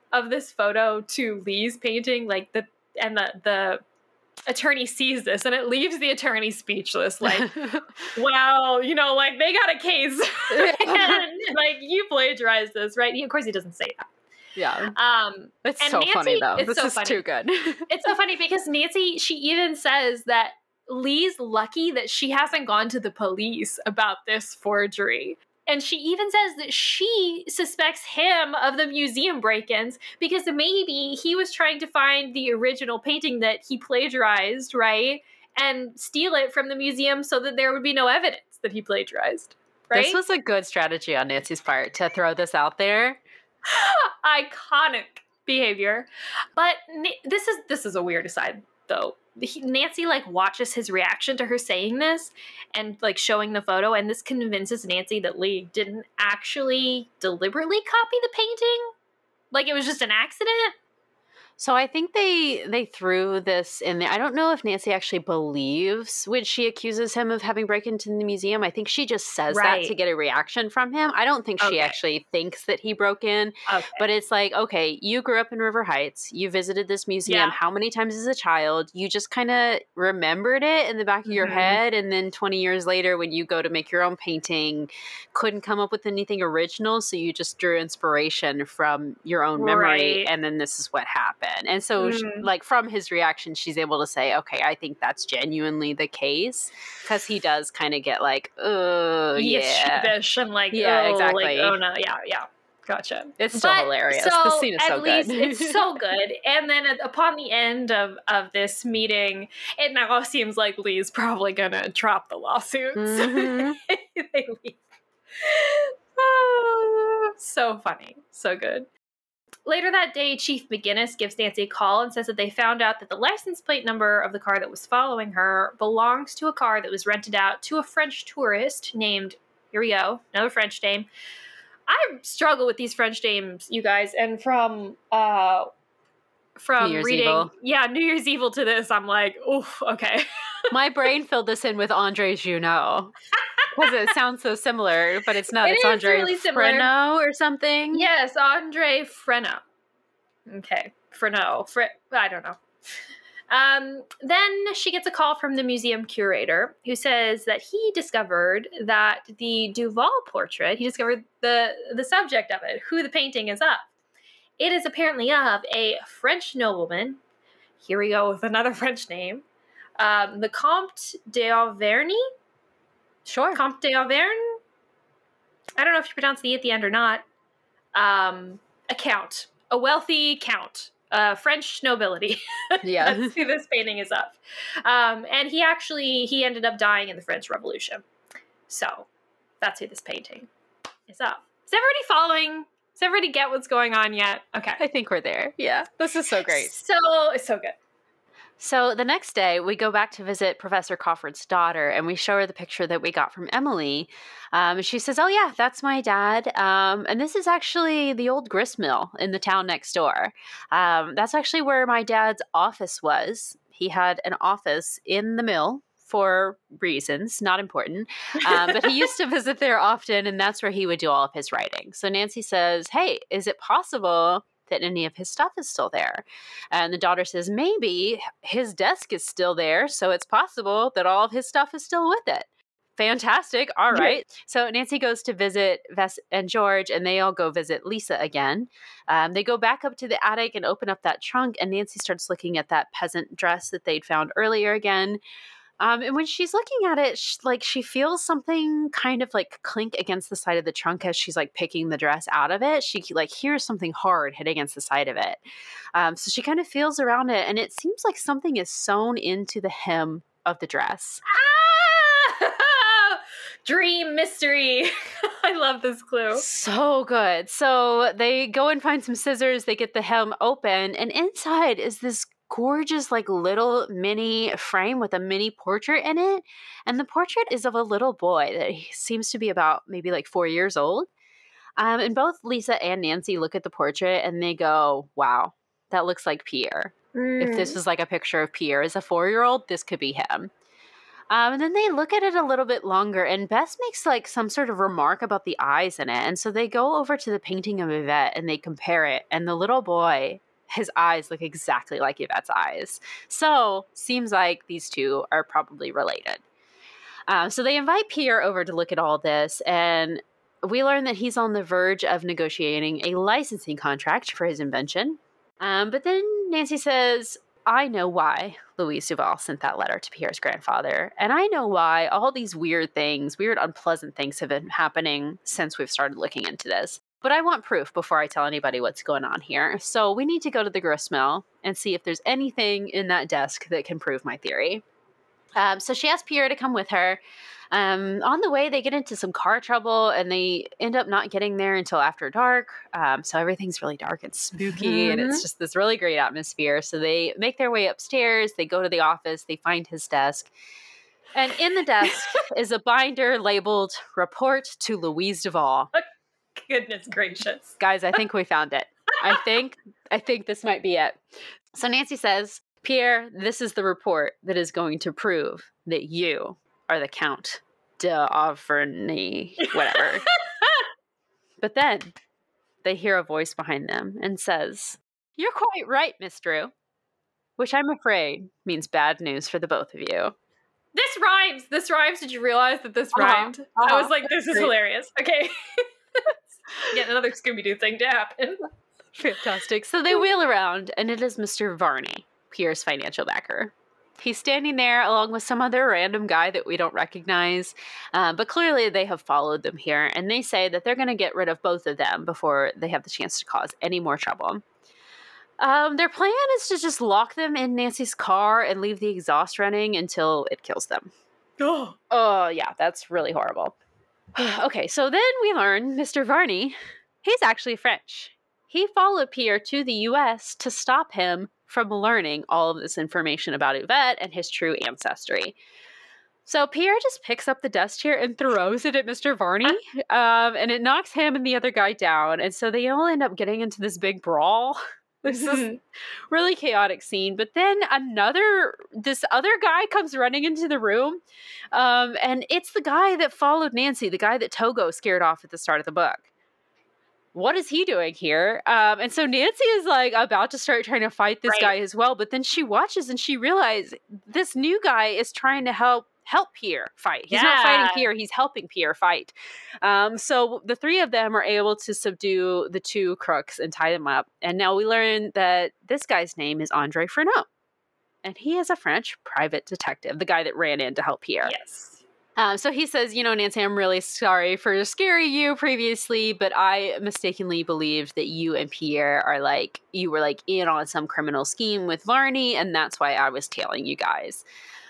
of this photo to Lee's painting, like the and the the attorney sees this and it leaves the attorney speechless, like, well, you know, like they got a case. And, like, you plagiarized this, right? He, of course he doesn't say that. Yeah. Um, it's and so Nancy, funny though. It's This so is funny. too good. It's so funny because Nancy, she even says that Lee's lucky that she hasn't gone to the police about this forgery. And she even says that she suspects him of the museum break-ins because maybe he was trying to find the original painting that he plagiarized, right? And steal it from the museum so that there would be no evidence that he plagiarized, right? This was a good strategy on Nancy's part to throw this out there. Iconic behavior. But this is this is a weird aside, though. He, Nancy, like, watches his reaction to her saying this and, like, showing the photo, and this convinces Nancy that Lee didn't actually deliberately copy the painting. Like, it was just an accident. So I think they they threw this in there. I don't know if Nancy actually believes when she accuses him of having broken into the museum. I think she just says Right. that to get a reaction from him. I don't think she Okay. actually thinks that he broke in. Okay. But it's like, okay, you grew up in River Heights. You visited this museum Yeah. how many times as a child? You just kind of remembered it in the back of your Mhm. head. And then twenty years later, when you go to make your own painting, couldn't come up with anything original. So you just drew inspiration from your own memory. Right. And then this is what happened. And so, she, Mhm. like, from his reaction, she's able to say, okay, I think that's genuinely the case. Because he does kind of get like, oh, He gets yeah. sheepish and, like, Yeah, oh, exactly. like, oh, no, yeah, yeah. Gotcha. It's still But- hilarious. So The scene is at so least good. it's so good. And then at, upon the end of, of this meeting, it now seems like Lee's probably gonna drop the lawsuits. Mhm. They leave. Oh, so funny. So good. Later that day, Chief McGinnis gives Nancy a call and says that they found out that the license plate number of the car that was following her belongs to a car that was rented out to a French tourist named, here we go, another French name. I struggle with these French names, you guys, and from uh from New Year's reading Evil. yeah, New Year's Evil to this, I'm like, oof, okay. My brain filled this in with Andre Junot. Because it sounds so similar, but it's not. It it's is Andre really similar. Freno or something. Yes, Andre Freno. Okay, Freno. Fre- I don't know. Um, then she gets a call from the museum curator who says that he discovered that the Duval portrait, he discovered the, the subject of it, who the painting is of. It is apparently of a French nobleman. Here we go with another French name. Um, the Comte d'Auvergne? Sure. Comte d'Auvergne? I don't know if you pronounce the E at the end or not. Um, a count. A wealthy count. Uh, French nobility. Yeah. That's who this painting is of. Um, and he actually, he ended up dying in the French Revolution. So, that's who this painting is of. Is everybody following? Does everybody get what's going on yet? Okay. I think we're there. Yeah. This is so great. So, it's so good. So the next day, we go back to visit Professor Crawford's daughter, and we show her the picture that we got from Emily. Um, she says, oh, yeah, that's my dad. Um, and this is actually the old grist mill in the town next door. Um, that's actually where my dad's office was. He had an office in the mill for reasons, not important. Um, but he used to visit there often, and that's where he would do all of his writing. So Nancy says, hey, is it possible that any of his stuff is still there? And the daughter says, maybe his desk is still there, so it's possible that all of his stuff is still with it. Fantastic. All right. So Nancy goes to visit Vess and George, and they all go visit Lisa again. Um, they go back up to the attic and open up that trunk, and Nancy starts looking at that peasant dress that they'd found earlier again. Um, and when she's looking at it, she, like she feels something kind of like clink against the side of the trunk as she's like picking the dress out of it. She like hears something hard hit against the side of it. Um, so she kind of feels around it, and it seems like something is sewn into the hem of the dress. Ah! Dream mystery. I love this clue. So good. So they go and find some scissors. They get the hem open, and inside is this gorgeous like little mini frame with a mini portrait in it. And the portrait is of a little boy that seems to be about maybe like four years old. Um, and both Lisa and Nancy look at the portrait and they go, wow, that looks like Pierre. Mm. If this was like a picture of Pierre as a four-year-old, this could be him. Um, and then they look at it a little bit longer, and Bess makes like some sort of remark about the eyes in it. And so they go over to the painting of Yvette and they compare it. And the little boy, his eyes look exactly like Yvette's eyes. So seems like these two are probably related. Um, so they invite Pierre over to look at all this, and we learn that he's on the verge of negotiating a licensing contract for his invention. Um, but then Nancy says, I know why Louise Duval sent that letter to Pierre's grandfather, and I know why all these weird things, weird unpleasant things have been happening since we've started looking into this. But I want proof before I tell anybody what's going on here. So we need to go to the gristmill and see if there's anything in that desk that can prove my theory. Um, so she asks Pierre to come with her. Um, on the way, they get into some car trouble, and they end up not getting there until after dark. Um, so everything's really dark and spooky, mm-hmm. and it's just this really great atmosphere. So they make their way upstairs. They go to the office. They find his desk. And in the desk is a binder labeled Report to Louise Duval. Goodness gracious. Guys, I think we found it. I think I think this might be it. So Nancy says, Pierre, this is the report that is going to prove that you are the Count d'Auverney, whatever. But then they hear a voice behind them and says, you're quite right, Miss Drew. Which I'm afraid means bad news for the both of you. This rhymes. This rhymes. Did you realize that this uh-huh. rhymed? Uh-huh. I was like, this is hilarious. Okay. Get another Scooby-Doo thing to happen. Fantastic. So they wheel around, and it is Mister Varney, Pierre's financial backer. He's standing there along with some other random guy that we don't recognize, uh, but clearly they have followed them here, and they say that they're going to get rid of both of them before they have the chance to cause any more trouble. Um, their plan is to just lock them in Nancy's car and leave the exhaust running until it kills them. Oh, oh yeah, that's really horrible. Okay, so then we learn Mister Varney, he's actually French. He followed Pierre to the U S to stop him from learning all of this information about Yvette and his true ancestry. So Pierre just picks up the desk chair and throws it at Mister Varney, um, and it knocks him and the other guy down. And so they all end up getting into this big brawl. This is really chaotic scene. But then another, this other guy comes running into the room. Um, and it's the guy that followed Nancy, the guy that Togo scared off at the start of the book. What is he doing here? Um, and so Nancy is like about to start trying to fight this right. guy as well. But then she watches and she realizes this new guy is trying to help help Pierre fight. He's yeah. not fighting Pierre. He's helping Pierre fight. Um, so the three of them are able to subdue the two crooks and tie them up. And now we learn that this guy's name is Andre Fernot. And he is a French private detective, the guy that ran in to help Pierre. Yes. Um, so he says, you know, Nancy, I'm really sorry for scaring you previously, but I mistakenly believed that you and Pierre are like, you were like in on some criminal scheme with Varney, and that's why I was tailing you guys.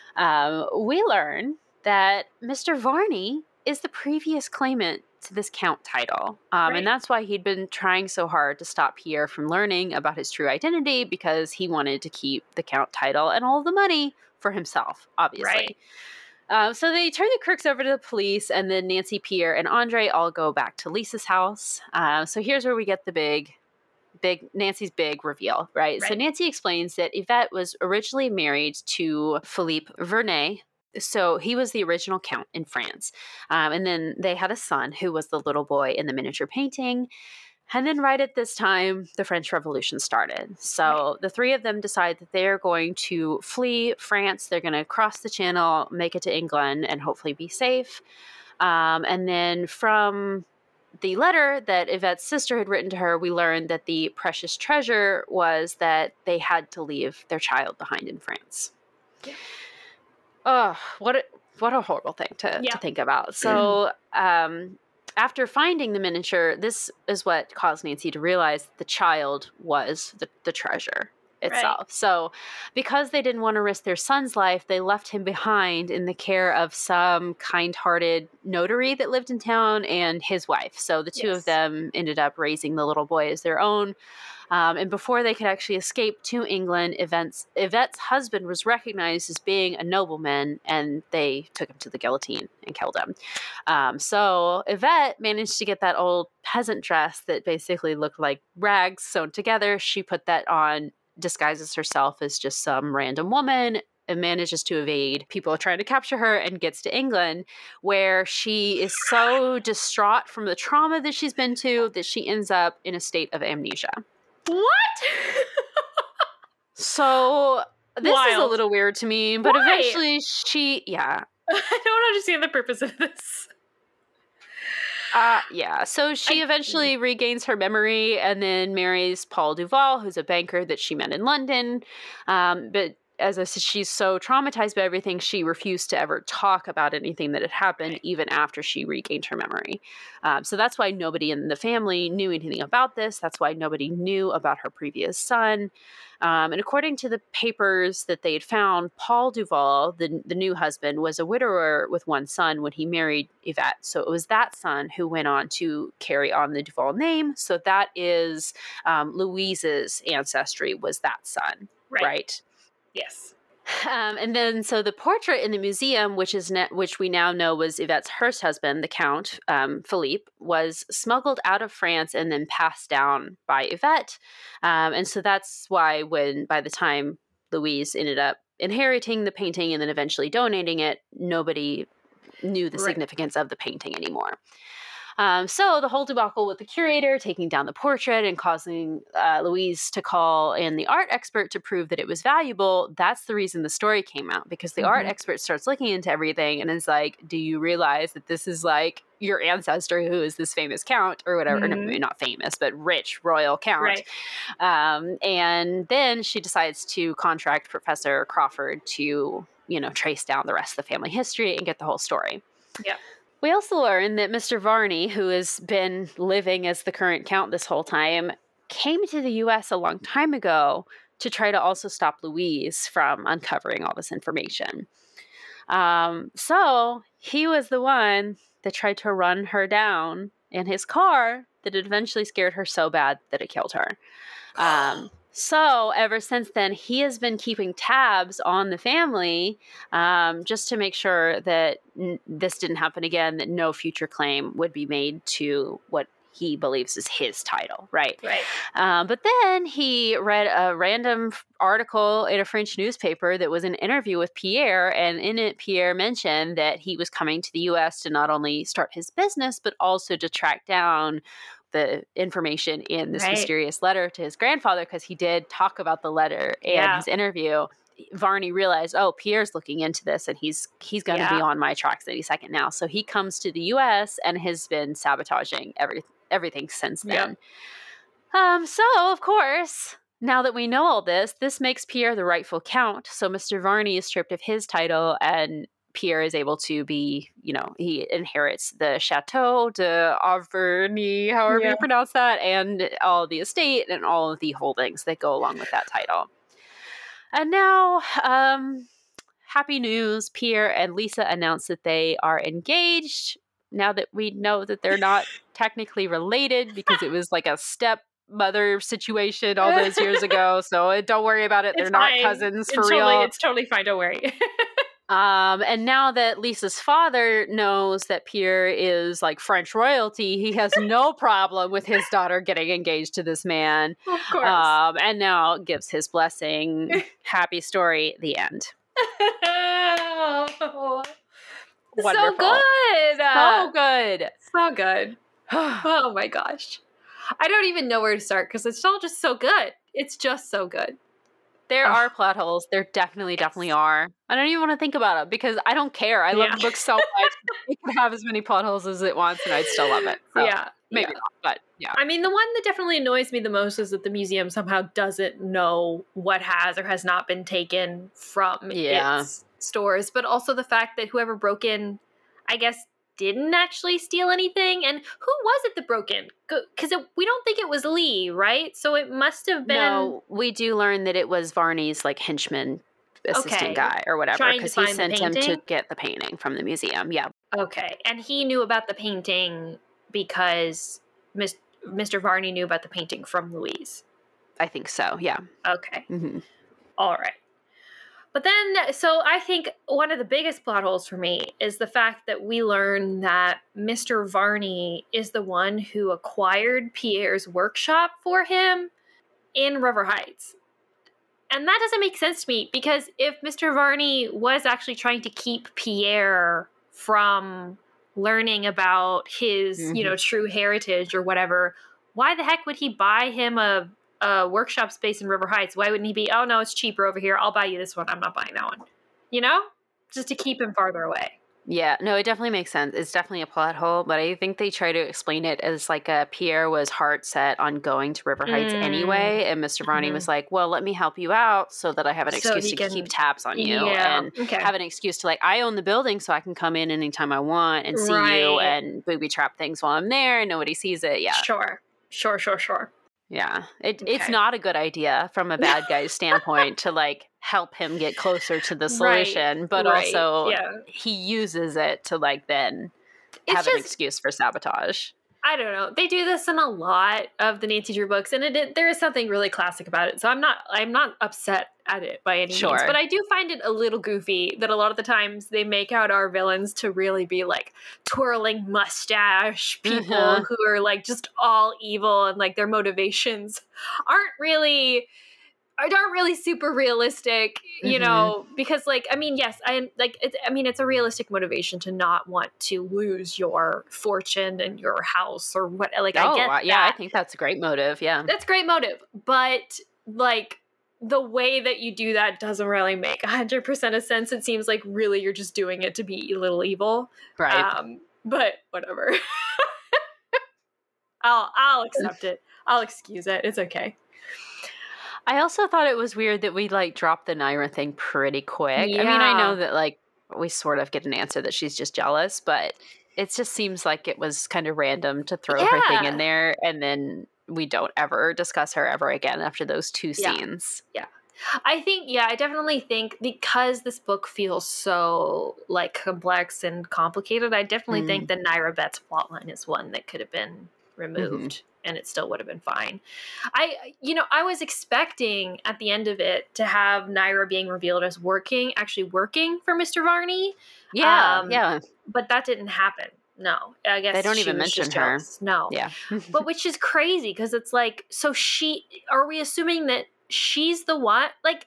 Um, we learn that Mister Varney is the previous claimant to this Count title. Um, right. And that's why he'd been trying so hard to stop Pierre from learning about his true identity, because he wanted to keep the Count title and all the money for himself, obviously. Right. Um, so they turn the crooks over to the police, and then Nancy, Pierre, and Andre all go back to Lisa's house. Uh, so here's where we get the big, big Nancy's big reveal, right? right? So Nancy explains that Yvette was originally married to Philippe Vernet. So he was the original Count in France. Um, and then they had a son who was the little boy in the miniature painting. And then right at this time, the French Revolution started. So right. the three of them decide that they're going to flee France. They're going to cross the channel, make it to England, and hopefully be safe. Um, and then from the letter that Yvette's sister had written to her, we learned that the precious treasure was that they had to leave their child behind in France. Yeah. Oh, what a, what a horrible thing to, yeah. to think about. So um, after finding the miniature, this is what caused Nancy to realize that the child was the, the treasure itself. Right. So because they didn't want to risk their son's life, they left him behind in the care of some kind-hearted notary that lived in town and his wife. So the two yes. of them ended up raising the little boy as their own. Um, and before they could actually escape to England, Yvette's, Yvette's husband was recognized as being a nobleman, and they took him to the guillotine and killed him. Um, so Yvette managed to get that old peasant dress that basically looked like rags sewn together. She put that on, disguises herself as just some random woman, and manages to evade people trying to capture her and gets to England, where she is so distraught from the trauma that she's been to that she ends up in a state of amnesia. What? So this Wild. is a little weird to me, but Why? eventually she, yeah. I don't understand the purpose of this. Uh, yeah. So she I- eventually regains her memory and then marries Paul Duval, who's a banker that she met in London. Um, but as I said, she's so traumatized by everything, she refused to ever talk about anything that had happened, Right. even after she regained her memory. Um, so that's why nobody in the family knew anything about this. That's why nobody knew about her previous son. Um, and according to the papers that they had found, Paul Duval, the, the new husband, was a widower with one son when he married Yvette. So it was that son who went on to carry on the Duval name. So that is um, Louise's ancestry was that son, Right. right? Yes. Um, and then, so the portrait in the museum, which is ne- which we now know was Yvette's first husband, the Count um, Philippe, was smuggled out of France and then passed down by Yvette. Um, and so that's why, when by the time Louise ended up inheriting the painting and then eventually donating it, nobody knew the Right. significance of the painting anymore. Um, so the whole debacle with the curator taking down the portrait and causing uh, Louise to call in the art expert to prove that it was valuable, that's the reason the story came out, because the Mhm. art expert starts looking into everything and is like, do you realize that this is like your ancestor who is this famous count or whatever, Mhm. no, not famous, but rich royal count. Right. Um, and then she decides to contract Professor Crawford to, you know, trace down the rest of the family history and get the whole story. Yeah. We also learn that Mister Varney, who has been living as the current count this whole time, came to the U S a long time ago to try to also stop Louise from uncovering all this information. Um, so he was the one that tried to run her down in his car that it eventually scared her so bad that it killed her. Um, so ever since then, he has been keeping tabs on the family um, just to make sure that n- this didn't happen again, that no future claim would be made to what he believes is his title, right? Right. Um, but then he read a random f- article in a French newspaper that was an interview with Pierre, and in it, Pierre mentioned that he was coming to the U S to not only start his business, but also to track down the information in this Right. mysterious letter to his grandfather, because he did talk about the letter in Yeah. his interview. Varney realized, oh, Pierre's looking into this, and he's he's going to Yeah. be on my tracks any second now. So he comes to the U S and has been sabotaging every, everything since then. Um, so, of course, now that we know all this, this makes Pierre the rightful count. So Mister Varney is stripped of his title, and Pierre is able to be, you know, he inherits the Chateau de Averny, however Yeah. you pronounce that, and all the estate and all of the holdings that go along with that title. And now, um, happy news, Pierre and Lisa announced that they are engaged. Now that we know that they're not technically related, because it was like a stepmother situation all those years ago. So uh, don't worry about it. They're It's not fine. cousins It's for totally, real. It's totally fine. Don't worry. Um, and now that Lisa's father knows that Pierre is like French royalty, he has no problem with his daughter getting engaged to this man. Of course. Um, and now gives his blessing. Happy story. The end. So Wonderful. good. So Uh, good. so good. Oh my gosh. I don't even know where to start because it's all just so good. It's just so good. There Ugh. are plot holes. There definitely, definitely are. I don't even want to think about it because I don't care. I love Yeah. the book so much. It could have as many plot holes as it wants, and I'd still love it. So, yeah. maybe yeah. not, but yeah. I mean, the one that definitely annoys me the most is that the museum somehow doesn't know what has or has not been taken from Yeah. its stores, but also the fact that whoever broke in, I guess, didn't actually steal anything. And who was it that broke in? Because we don't think it was Lee, right? So it must have been... No, we do learn that it was Varney's like henchman assistant Okay. guy or whatever, Trying to because he find the sent him to painting? get the painting from the museum. Yeah. Okay. And he knew about the painting because Mis- Mister Varney knew about the painting from Louise. I think so. Yeah. Okay. Mm-hmm. All right. But then, so I think one of the biggest plot holes for me is the fact that we learn that Mister Varney is the one who acquired Pierre's workshop for him in River Heights. And that doesn't make sense to me, because if Mister Varney was actually trying to keep Pierre from learning about his, mm-hmm. you know, true heritage or whatever, why the heck would he buy him a, a workshop space in River Heights? Why wouldn't he be, oh, no, it's cheaper over here. I'll buy you this one. I'm not buying that one. You know? Just to keep him farther away. Yeah, no, it definitely makes sense. It's definitely a plot hole, but I think they try to explain it as like a Pierre was heart set on going to River Heights mm. anyway, and Mister Varney mm-hmm. was like, well, let me help you out so that I have an so excuse to can, keep tabs on you yeah, and okay. have an excuse to like, I own the building so I can come in anytime I want and see right. you and booby trap things while I'm there and nobody sees it. Yeah. Sure, sure, sure, sure. Yeah, it, okay. it's not a good idea from a bad guy's standpoint to like help him get closer to the solution, right. but right. also yeah. he uses it to like then it's have just, an excuse for sabotage. I don't know. They do this in a lot of the Nancy Drew books, and it, it there is something really classic about it. So I'm not I'm not upset at it by any sure. means, but I do find it a little goofy that a lot of the times they make out our villains to really be like twirling mustache people mm-hmm. who are like just all evil, and like their motivations aren't really aren't really super realistic, you mm-hmm. know, because like, I mean, yes, I like, it's, I mean, it's a realistic motivation to not want to lose your fortune and your house or what, like, oh, I get that. Yeah, I think that's a great motive. Yeah. That's a great motive. But like the way that you do that doesn't really make a hundred percent of sense. It seems like really you're just doing it to be a little evil. Right. Um, but whatever. I'll, I'll accept it. I'll excuse it. It's okay. I also thought it was weird that we like dropped the Naira thing pretty quick. Yeah. I mean, I know that like we sort of get an answer that she's just jealous, but it just seems like it was kind of random to throw yeah. her thing in there, and then we don't ever discuss her ever again after those two yeah. scenes. Yeah. I think, yeah, I definitely think because this book feels so like complex and complicated, I definitely mm. think the Naira Betts plotline is one that could have been removed. Mm-hmm. And it still would have been fine. I, you know, I was expecting at the end of it to have Naira being revealed as working, actually working for Mister Varney. Yeah, um, yeah. But that didn't happen. No, I guess they don't she even was mention just her. Jealous. No, yeah. But which is crazy because it's like, so she, are we assuming that she's the one? Like,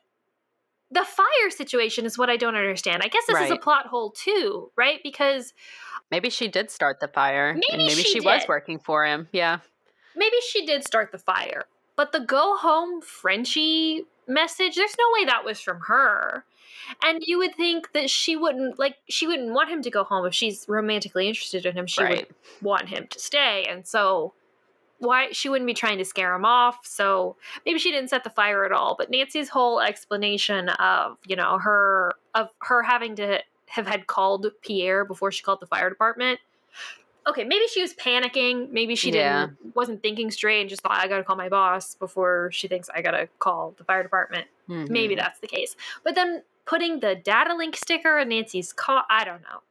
the fire situation is what I don't understand. I guess this right. is a plot hole too, right? Because maybe she did start the fire, maybe and maybe she, she did. was working for him. Yeah. Maybe she did start the fire, but the go home Frenchie message, there's no way that was from her. And you would think that she wouldn't, like, she wouldn't want him to go home if she's romantically interested in him. She right. would want him to stay. And so why she wouldn't be trying to scare him off. So maybe she didn't set the fire at all. But Nancy's whole explanation of, you know, her, of her having to have had called Pierre before she called the fire department. Okay, maybe she was panicking. Maybe she yeah. didn't wasn't thinking straight and just thought, I gotta call my boss before she thinks I gotta call the fire department. Mm-hmm. Maybe that's the case. But then putting the data link sticker in Nancy's car, I don't know.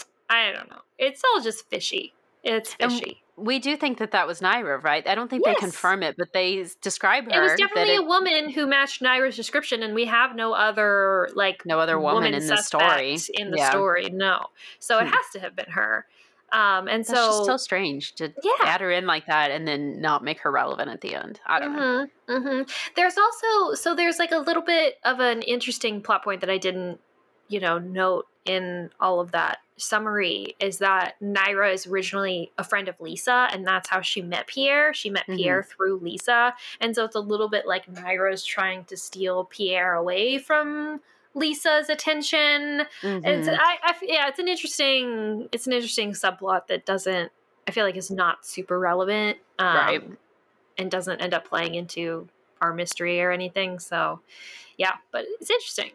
I don't know. It's all just fishy. It's fishy. And we do think that that was Naira, right? I don't think yes. they confirm it, but they describe her. It was definitely it, a woman who matched Naira's description, and we have no other, like, no other woman, woman in the story. In the yeah. story, no. So hmm. it has to have been her. Um, and That's so just so strange to yeah. add her in like that and then not make her relevant at the end. I don't mm-hmm, know. Mm-hmm. There's also, so there's like a little bit of an interesting plot point that I didn't, you know, note in all of that summary is that Naira is originally a friend of Lisa, and that's how she met Pierre. She met mm-hmm. Pierre through Lisa. And so it's a little bit like Naira's trying to steal Pierre away from Lisa's attention. Mm-hmm. It's I, I yeah, it's an interesting it's an interesting subplot that doesn't I feel like is not super relevant, um, right? And doesn't end up playing into our mystery or anything. So, yeah, but it's interesting.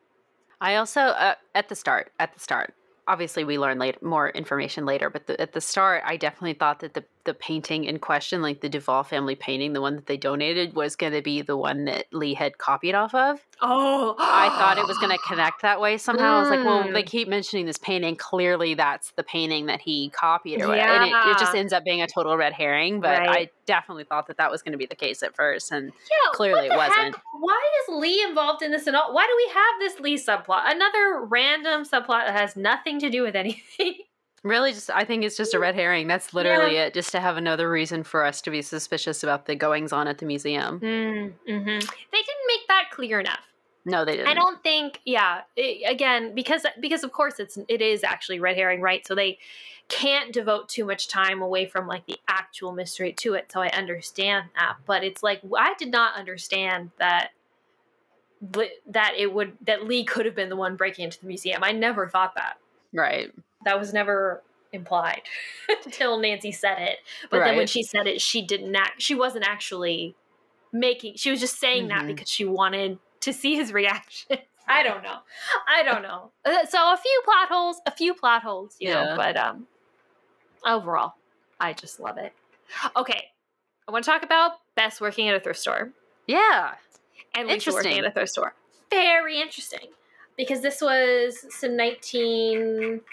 I also uh, at the start at the start. Obviously, we learn later, more information later, but the, at the start, I definitely thought that the, the painting in question, like the Duvall family painting, the one that they donated, was going to be the one that Lee had copied off of. Oh. I thought it was going to connect that way somehow. Mm. I was like, well, they keep mentioning this painting. Clearly, that's the painting that he copied or whatever. Yeah. And it, it just ends up being a total red herring, but right. I definitely thought that that was going to be the case at first, and yeah, clearly it wasn't. Heck? Why is Lee involved in this and all? Why do we have this Lee subplot? Another random subplot that has nothing to do with anything. Really, just I think it's just a red herring. That's literally yeah. it, just to have another reason for us to be suspicious about the goings-on at the museum. Mm, mm-hmm. They didn't make that clear enough. No, they didn't. I don't think, yeah, it, again, because because of course it's it is actually red herring, right? So they can't devote too much time away from like the actual mystery to it. So I understand that, but it's like I did not understand that that it would that Lee could have been the one breaking into the museum. I never thought that. Right. That was never implied until Nancy said it. But right. then when she said it, she didn't act. She wasn't actually making. She was just saying mm-hmm. that because she wanted to see his reaction. I don't know. I don't know. So a few plot holes, a few plot holes, you yeah. know, but um, overall, I just love it. Okay. I want to talk about Bess working at a thrift store. Yeah. And Lisa working at a thrift store. Very interesting. Because this was some nineteen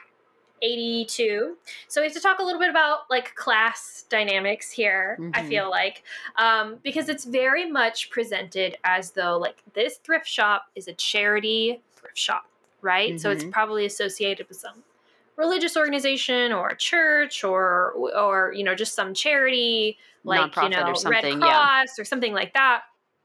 eighty-two. So we have to talk a little bit about like class dynamics here, mm-hmm. I feel like. Um, because it's very much presented as though like this thrift shop is a charity thrift shop, right? Mm-hmm. So it's probably associated with some religious organization or a church or, or you know, just some charity like, nonprofit you know, or something, Red Cross yeah. or something like that.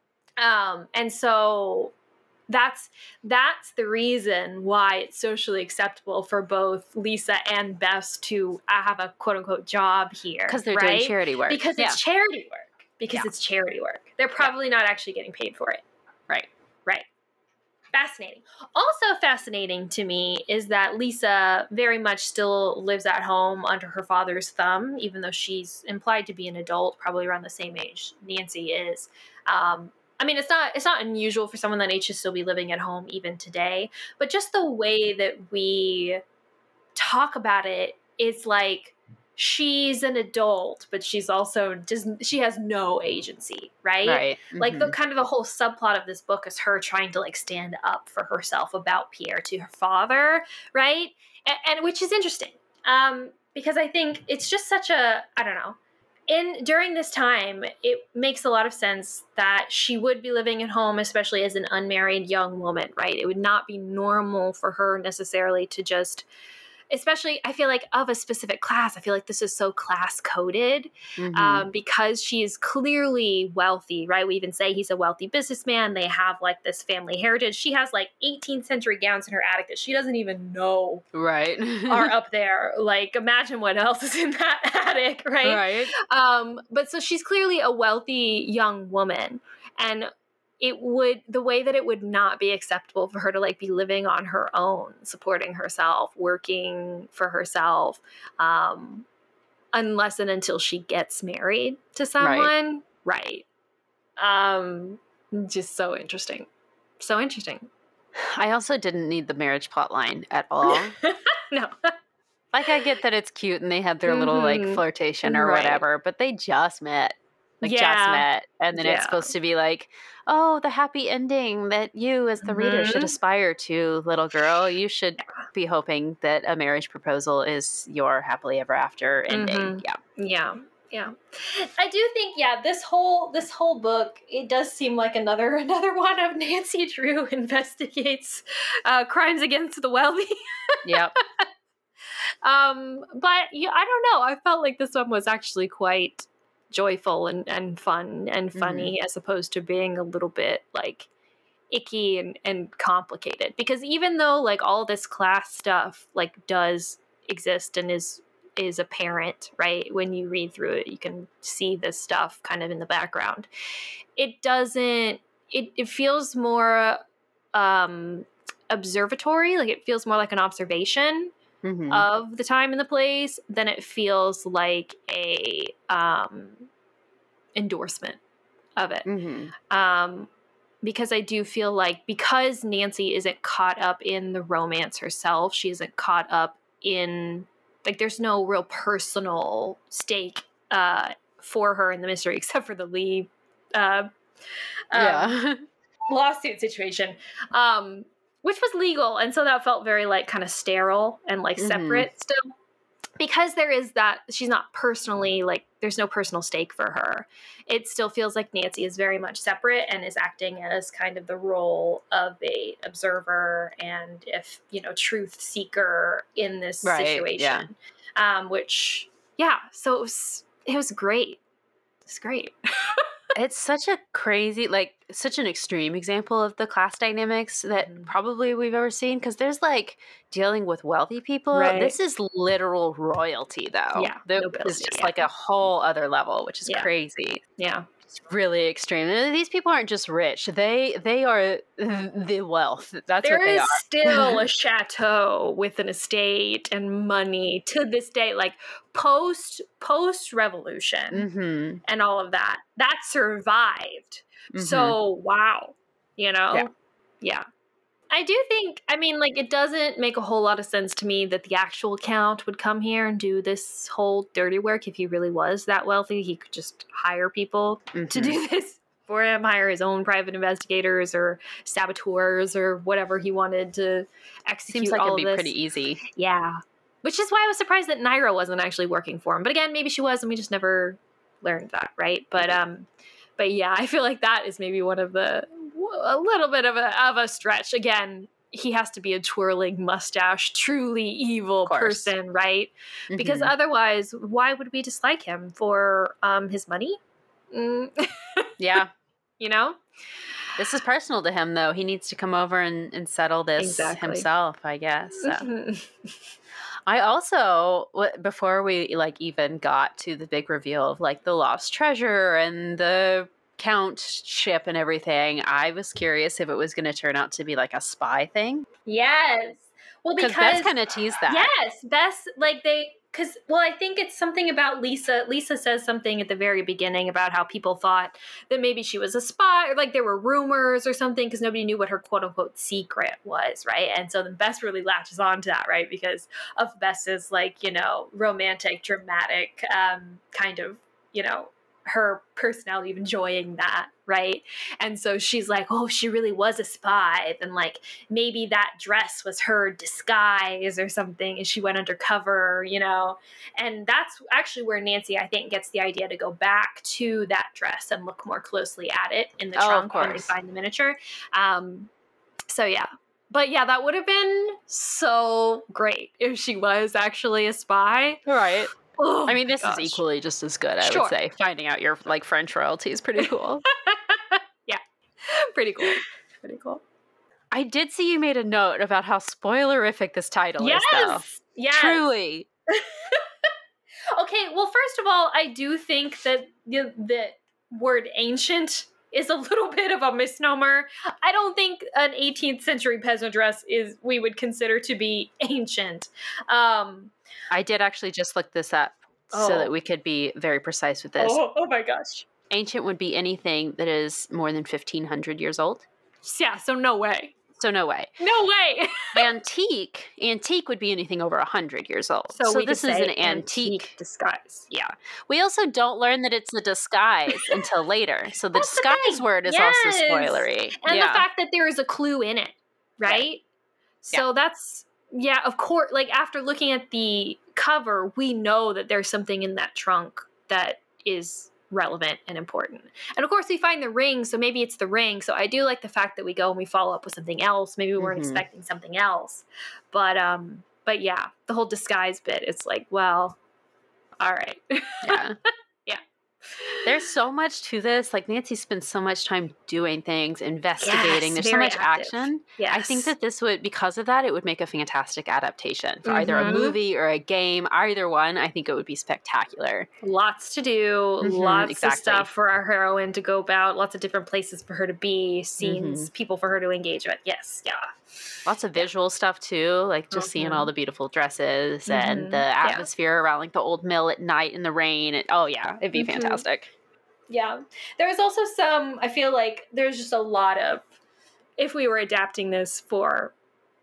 Um, and so that's that's the reason why it's socially acceptable for both Lisa and Bess to have a quote unquote job here. Because they're right? doing charity work. Because yeah. it's charity work. Because yeah. it's charity work. They're probably yeah. not actually getting paid for it. Right. Right. Fascinating. Also fascinating to me is that Lisa very much still lives at home under her father's thumb, even though she's implied to be an adult, probably around the same age Nancy is. Um, I mean, it's not it's not unusual for someone that age to still be living at home even today, but just the way that we talk about it is like she's an adult, but she's also just she has no agency, right? Right. Mm-hmm. Like the kind of the whole subplot of this book is her trying to like stand up for herself about Pierre to her father, right? And, and which is interesting, um, because I think it's just such a I don't know. In during this time, it makes a lot of sense that she would be living at home, especially as an unmarried young woman, right? It would not be normal for her necessarily to just, especially, I feel like of a specific class, I feel like this is so class coded mm-hmm. um, because she is clearly wealthy, right? We even say he's a wealthy businessman. They have like this family heritage. She has like eighteenth century gowns in her attic that she doesn't even know right. are up there. Like imagine what else is in that attic, right? Right. Um, but so she's clearly a wealthy young woman, and it would, the way that it would not be acceptable for her to like be living on her own, supporting herself, working for herself, um, unless and until she gets married to someone. Right. right. Um, just so interesting. So interesting. I also didn't need the marriage plot line at all. No. Like I get that it's cute and they had their mm-hmm. little like flirtation or right. whatever, but they just met. Like yeah. just met. And then yeah. it's supposed to be like, oh, the happy ending that you as the mm-hmm. reader should aspire to, little girl. You should be hoping that a marriage proposal is your happily ever after ending. Mm-hmm. Yeah. Yeah. Yeah. I do think, yeah, this whole this whole book, it does seem like another another one of Nancy Drew investigates uh, crimes against the wealthy. Yep. um, but yeah, I don't know. I felt like this one was actually quite joyful and, and fun and funny mm-hmm. as opposed to being a little bit like icky and, and complicated, because even though like all this class stuff like does exist and is is apparent, right? When you read through it, you can see this stuff kind of in the background. It doesn't, it, it feels more um, observatory, like it feels more like an observation Mm-hmm. of the time and the place than it feels like a um, endorsement of it. Mm-hmm. Um, because I do feel like because Nancy isn't caught up in the romance herself, she isn't caught up in, like there's no real personal stake uh, for her in the mystery except for the Lee uh, yeah. um, lawsuit situation. Um, which was legal, and so that felt very, like, kind of sterile and, like, separate mm-hmm. still. Because there is that, she's not personally, like, there's no personal stake for her. It still feels like Nancy is very much separate and is acting as kind of the role of a observer and, if, you know, truth seeker in this right, situation. Yeah. Um, which, yeah, so it was, it was great. It was great. It's such a crazy, like, such an extreme example of the class dynamics that Mhm. probably we've ever seen. Because there's, like, dealing with wealthy people. Right. This is literal royalty, though. Yeah, This nobility, is just, yeah. like, a whole other level, which is Yeah. crazy. Yeah. It's really extreme. And these people aren't just rich. They they are the wealth. That's There what they is are. still a chateau with an estate and money to this day, like post post revolution Mm-hmm. and all of that. That survived. So wow, you know, Yeah. yeah. I do think, I mean, like, it doesn't make a whole lot of sense to me that the actual Count would come here and do this whole dirty work. If he really was that wealthy, he could just hire people to Mhm. do this for him, hire his own private investigators or saboteurs or whatever he wanted to execute Seems like all it'd of be this. pretty easy. Yeah. Which is why I was surprised that Naira wasn't actually working for him. But again, maybe she was and we just never learned that, right? But um but yeah, I feel like that is maybe one of the a little bit of a of a stretch. Again, he has to be a twirling mustache, truly evil course. person, right? Because Mhm. otherwise, why would we dislike him for um his money? Mm. Yeah. You know? This is personal to him, though. He needs to come over and, and settle this Exactly. himself, I guess. So. Mhm. I also, w- before we like even got to the big reveal of like the lost treasure and the Count ship and everything, I was curious if it was going to turn out to be like a spy thing. Yes. Well, Because because Bess kind of teased that. Yes, Bess, like they, because, well, I think it's something about Lisa. Lisa says something at the very beginning about how people thought that maybe she was a spy, or like there were rumors or something, because nobody knew what her quote unquote secret was, right? And so then Bess really latches on to that, right? Because of Bess's, like, you know, romantic, dramatic um, kind of, you know, her personality of enjoying that, right? And so she's like, oh, she really was a spy, then like maybe that dress was her disguise or something, and she went undercover, you know. And that's actually where Nancy, I think, gets the idea to go back to that dress and look more closely at it in the Oh, of trunk when they course. find the miniature. Um, so yeah. But yeah, that would have been so great if she was actually a spy. Right. Oh, I mean, my this gosh. is equally just as good, I Sure. would say. Finding out your like French royalty is pretty cool. Yeah, pretty cool. Pretty cool. I did see you made a note about how spoilerific this title Yes, is, though. yes. Truly. Okay, well, first of all, I do think that the, the word ancient is a little bit of a misnomer. I don't think an eighteenth century peasant dress is we would consider to be ancient. Um, I did actually just look this up Oh. so that we could be very precise with this. oh, oh my gosh. Ancient would be anything that is more than fifteen hundred years old. Yeah, so no way. So no way. No way. Antique, antique would be anything over one hundred years old. So, we this could is say an antique. disguise. Yeah. We also don't learn that it's a disguise until later. So the That's the disguise thing. word is Yes. also spoilery. And yeah. the fact that there is a clue in it, right? So that's, yeah, of course, like after looking at the cover, we know that there's something in that trunk that is relevant and important. And of course, we find the ring, so maybe it's the ring. So I do like the fact that we go and we follow up with something else. Maybe we weren't Mhm. expecting something else. But, um, but yeah, the whole disguise bit, it's like, well, all right. yeah. Yeah. There's so much to this. Like Nancy spends so much time doing things, investigating. Yes, There's so very much active. action. Yes. I think that this would, because of that, it would make a fantastic adaptation for either a Mhm. movie or a game. Either one, I think it would be spectacular. Lots to do, Mhm, lots exactly. of stuff for our heroine to go about, lots of different places for her to be, scenes, Mm-hmm. people for her to engage with. Yes, yeah. Lots of visual stuff too, like just seeing all Mhm. the beautiful dresses Mhm, and the yeah. atmosphere around like the old mill at night in the rain. It, oh yeah, it'd be Mhm. fantastic. Yeah. There's also some, I feel like there's just a lot of, if we were adapting this for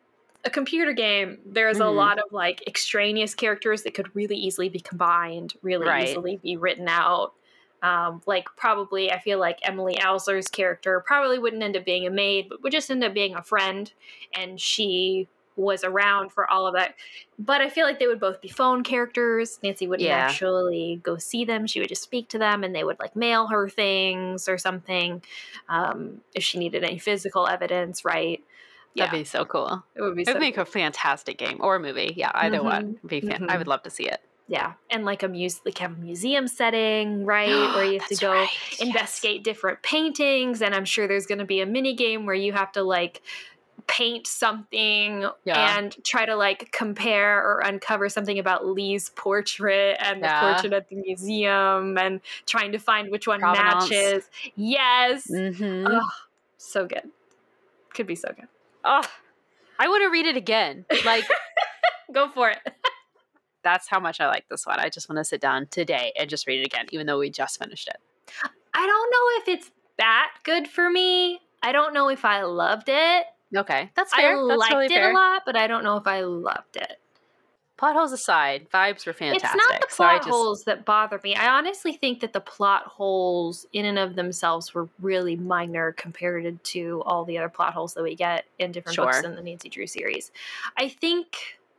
a computer game, there's a Mhm. lot of like extraneous characters that could really easily be combined, really Right. easily be written out. Um, like probably, I feel like Emily Owsler's character probably wouldn't end up being a maid, but would just end up being a friend. And she was around for all of that. But I feel like they would both be phone characters. Nancy wouldn't Yeah. actually go see them. She would just speak to them and they would like mail her things or something. Um, if she needed any physical evidence, right? Yeah, That'd be so cool. it would be It so would make a fantastic game or a movie. Yeah, either Mhm, one. Would be fan- I mhm. would love to see it. Yeah, and like a muse, like have a museum setting, right, where you have to go right. investigate yes. different paintings, and I'm sure there's going to be a mini game where you have to like paint something yeah. and try to like compare or uncover something about Lee's portrait and yeah. the portrait at the museum, and trying to find which one Provenance. matches. Yes, Mm-hmm. oh, so good. Could be so good. Oh, I want to read it again. Like, go for it. That's how much I like this one. I just want to sit down today and just read it again, even though we just finished it. I don't know if it's that good for me. I don't know if I loved it. Okay, that's fair. I that's liked totally it fair. a lot, but I don't know if I loved it. Plot holes aside, vibes were fantastic. It's not the so I plot just... holes that bother me. I honestly think that the plot holes in and of themselves were really minor compared to all the other plot holes that we get in different Sure. books in the Nancy Drew series. I think...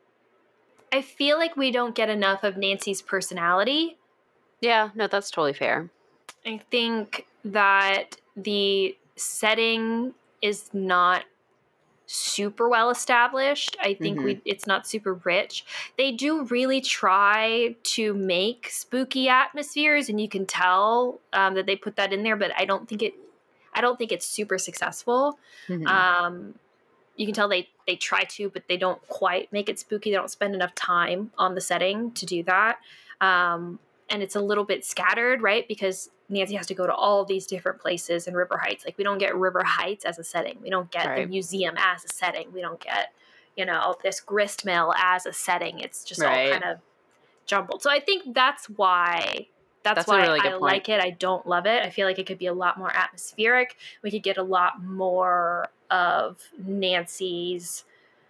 I feel like we don't get enough of Nancy's personality. Yeah, no, that's totally fair. I think that the setting is not super well established. I think Mhm. we it's not super rich. They do really try to make spooky atmospheres, and you can tell um, that they put that in there, but I don't think it I don't think it's super successful. Mhm. Um, you can tell they they try to, but they don't quite make it spooky. They don't spend enough time on the setting to do that. Um, and it's a little bit scattered, right? Because Nancy has to go to all these different places in River Heights. Like, we don't get River Heights as a setting. We don't get Right. the museum as a setting. We don't get, you know, this grist mill as a setting. It's just Right. all kind of jumbled. So I think that's why that's, That's a why really good I point. like it. I don't love it. I feel like it could be a lot more atmospheric. We could get a lot more of Nancy's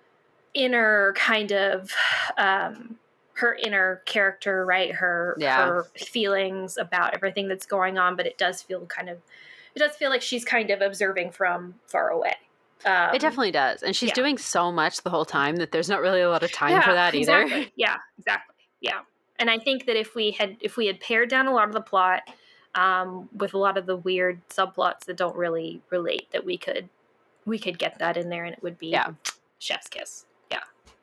inner kind of um her inner character, right? Her Yeah. her feelings about everything that's going on, but it does feel kind of it does feel like she's kind of observing from far away. Um, It definitely does. And she's yeah. doing so much the whole time that there's not really a lot of time yeah, for that either. exactly. Yeah, exactly. Yeah. And I think that if we had if we had pared down a lot of the plot um, with a lot of the weird subplots that don't really relate, that we could we could get that in there, and it would be Yeah. chef's kiss. Yeah.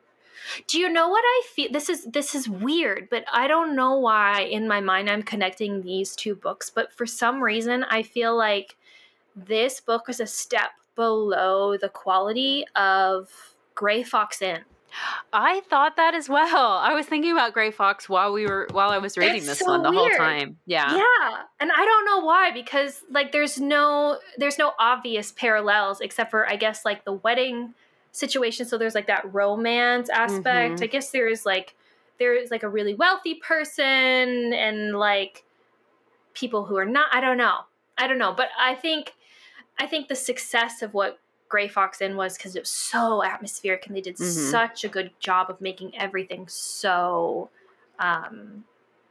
Do you know what I feel? This is this is weird, but I don't know why in my mind I'm connecting these two books. But for some reason, I feel like this book is a step below the quality of Grey Fox Inn. I thought that as well. I was thinking about Grey Fox while we were while I was reading It's this so one the weird. whole time. Yeah. Yeah, and I don't know why, because like there's no there's no obvious parallels except for I guess like the wedding situation. So there's like that romance aspect. Mhm. I guess there's like there's like a really wealthy person and like people who are not. I don't know. I don't know, but I think I think the success of what Grey Fox Inn was because it was so atmospheric, and they did Mhm. such a good job of making everything so um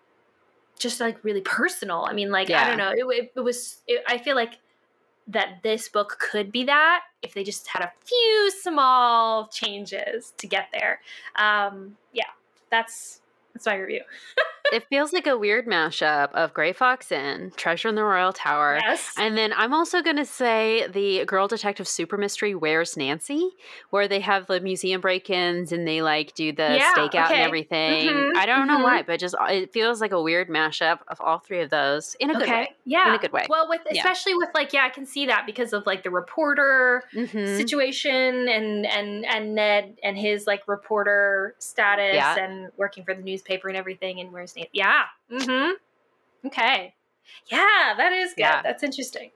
just like really personal. I mean, like, I Yeah. don't know. It, it, it was, it, I feel like that this book could be that if they just had a few small changes to get there. Um, yeah, that's, that's my review. It feels like a weird mashup of Grey Fox Inn, Treasure in the Royal Tower, Yes. and then I'm also going to say the Girl Detective Super Mystery Where's Nancy, where they have the museum break-ins and they like do the Yeah, stakeout okay. and everything. Mhm, I don't know mhm. why, but just it feels like a weird mashup of all three of those in a good way. Yeah. In a good way. Well, with, Yeah. especially with like, yeah, I can see that because of like the reporter Mhm. situation and, and, and Ned and his like reporter status Yeah. and working for the newspaper and everything. And where's Nancy? Yeah. Mm-hmm. Okay. Yeah, that is good. Yeah. That's interesting.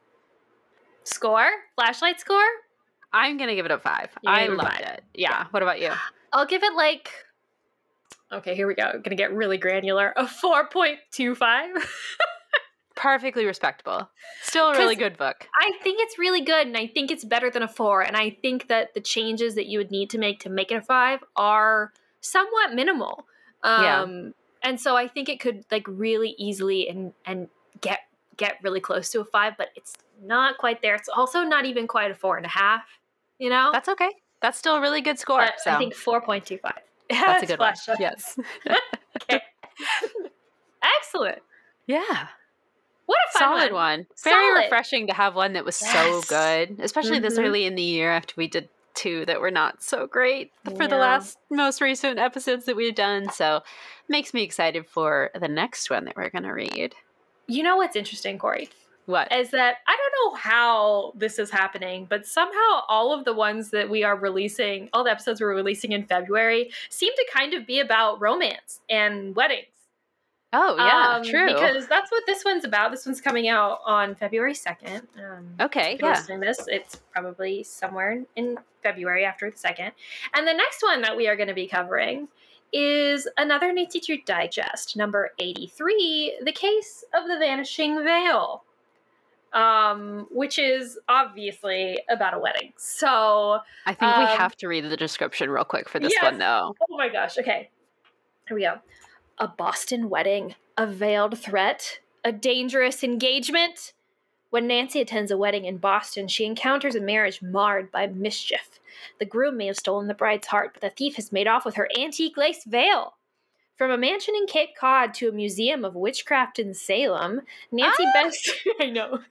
Score? Flashlight score? I'm going to give it a five. You're gonna I give it a loved five. it. Yeah. What about you? I'll give it like, okay, here we go. I'm going to get really granular. A four point two five. Perfectly respectable. Still a really 'Cause good book. I think it's really good, and I think it's better than a four. And I think that the changes that you would need to make to make it a five are somewhat minimal. Um, Yeah. And so I think it could like really easily and and get get really close to a five, but it's not quite there. It's also not even quite a four and a half. You know, That's okay. That's still a really good score. but So I think four point two five. that's a good one. Yes. Okay. Excellent. Yeah. What a fun Solid one. one. Very Solid. refreshing to have one that was Yes. so good, especially this Mhm. early in the year after we did two that were not so great for Yeah. the last most recent episodes that we've done. So makes me excited for the next one that we're going to read. You know what's interesting, Corey? What? Is that I don't know how this is happening, but somehow all of the ones that we are releasing, all the episodes we're releasing in February, seem to kind of be about romance and weddings. Oh, yeah, Um, true. Because that's what this one's about. This one's coming out on February second. Um, Okay, if you're yeah. listening to this, it's probably somewhere in February after the second. And the next one that we are going to be covering is another Nancy Drew Digest, number eighty-three, The Case of the Vanishing Veil, um, which is obviously about a wedding. So, I think we um, have to read the description real quick for this yes. one, though. Oh my gosh. Okay. Here we go. A Boston wedding, a veiled threat, a dangerous engagement. When Nancy attends a wedding in Boston, she encounters a marriage marred by mischief. The groom may have stolen the bride's heart, but the thief has made off with her antique lace veil. From a mansion in Cape Cod to a museum of witchcraft in Salem, Nancy Ah! Best I know.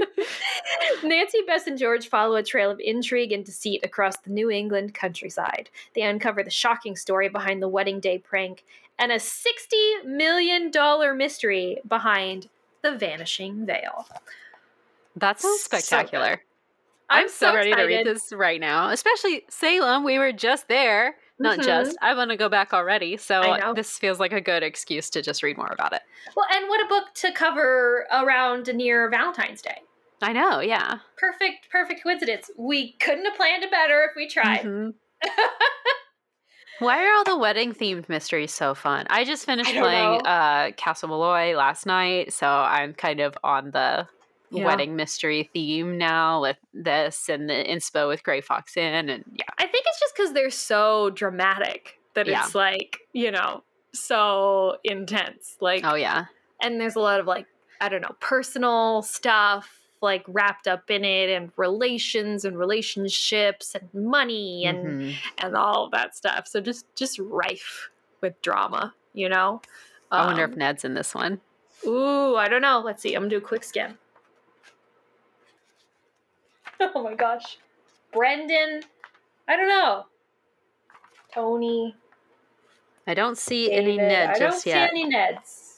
Nancy Bess and George follow a trail of intrigue and deceit across the New England countryside. They uncover the shocking story behind the wedding day prank and a sixty million dollars mystery behind the vanishing veil. That's So spectacular. good. I'm, I'm so, so ready to read excited. this right now, especially Salem. We were just there. Not Mhm. just. I want to go back already. I So know. this feels like a good excuse to just read more about it. Well, and what a book to cover around near Valentine's Day. I know, yeah. Perfect, perfect coincidence. We couldn't have planned it better if we tried. Mhm. Why are all the wedding themed mysteries so fun? I just finished I don't playing know. uh, Castle Malloy last night, so I'm kind of on the Yeah. wedding mystery theme now with this and the inspo with Grey Fox Inn, and yeah. I think it's just because they're so dramatic that Yeah. it's like, you know, so intense. Like, Oh yeah. and there's a lot of like, I don't know, personal stuff like wrapped up in it, and relations and relationships and money and Mhm. and all of that stuff. So just just rife with drama, you know. I wonder if Um, Ned's in this one. Ooh, I don't know. Let's see. I'm gonna do a quick scan. Oh my gosh, Brendan. I don't know. Tony. I don't see any David. Ned I don't just see yet. any Neds.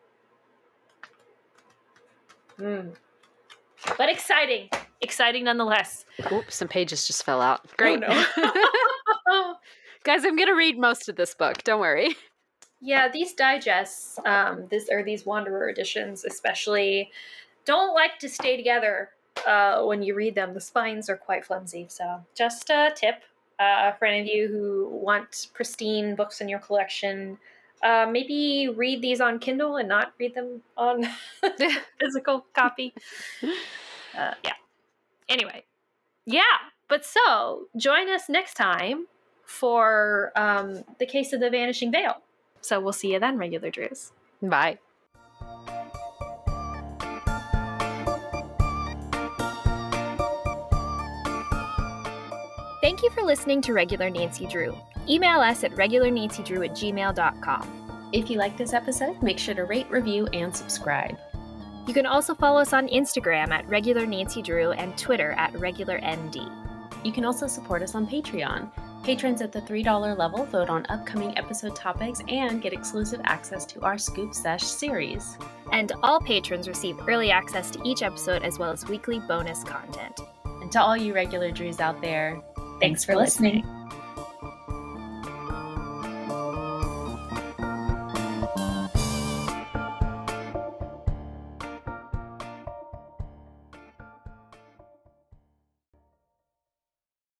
Hmm. But exciting. Exciting nonetheless. Oops, some pages just fell out. Great. Oh, Guys, I'm going to read most of this book. Don't worry. yeah, these digests, um, this or these Wanderer editions especially, don't like to stay together uh, when you read them. The spines are quite flimsy. So just a tip uh, for any of you who want pristine books in your collection. Uh, maybe read these on Kindle and not read them on physical copy. Uh, yeah. Anyway. Yeah. But so, join us next time for um, The Case of the Vanishing Veil. So we'll see you then, regular Drews. Bye. Thank you for listening to Regular Nancy Drew. Email us at regular nancy drew at gmail dot com. If you like this episode, make sure to rate, review, and subscribe. You can also follow us on Instagram at Regular Nancy Drew and Twitter at Regular N D. You can also support us on Patreon. Patrons at the three dollars level vote on upcoming episode topics and get exclusive access to our Scoop Sesh series. And all patrons receive early access to each episode as well as weekly bonus content. And to all you regular Drews out there, Thanks for listening.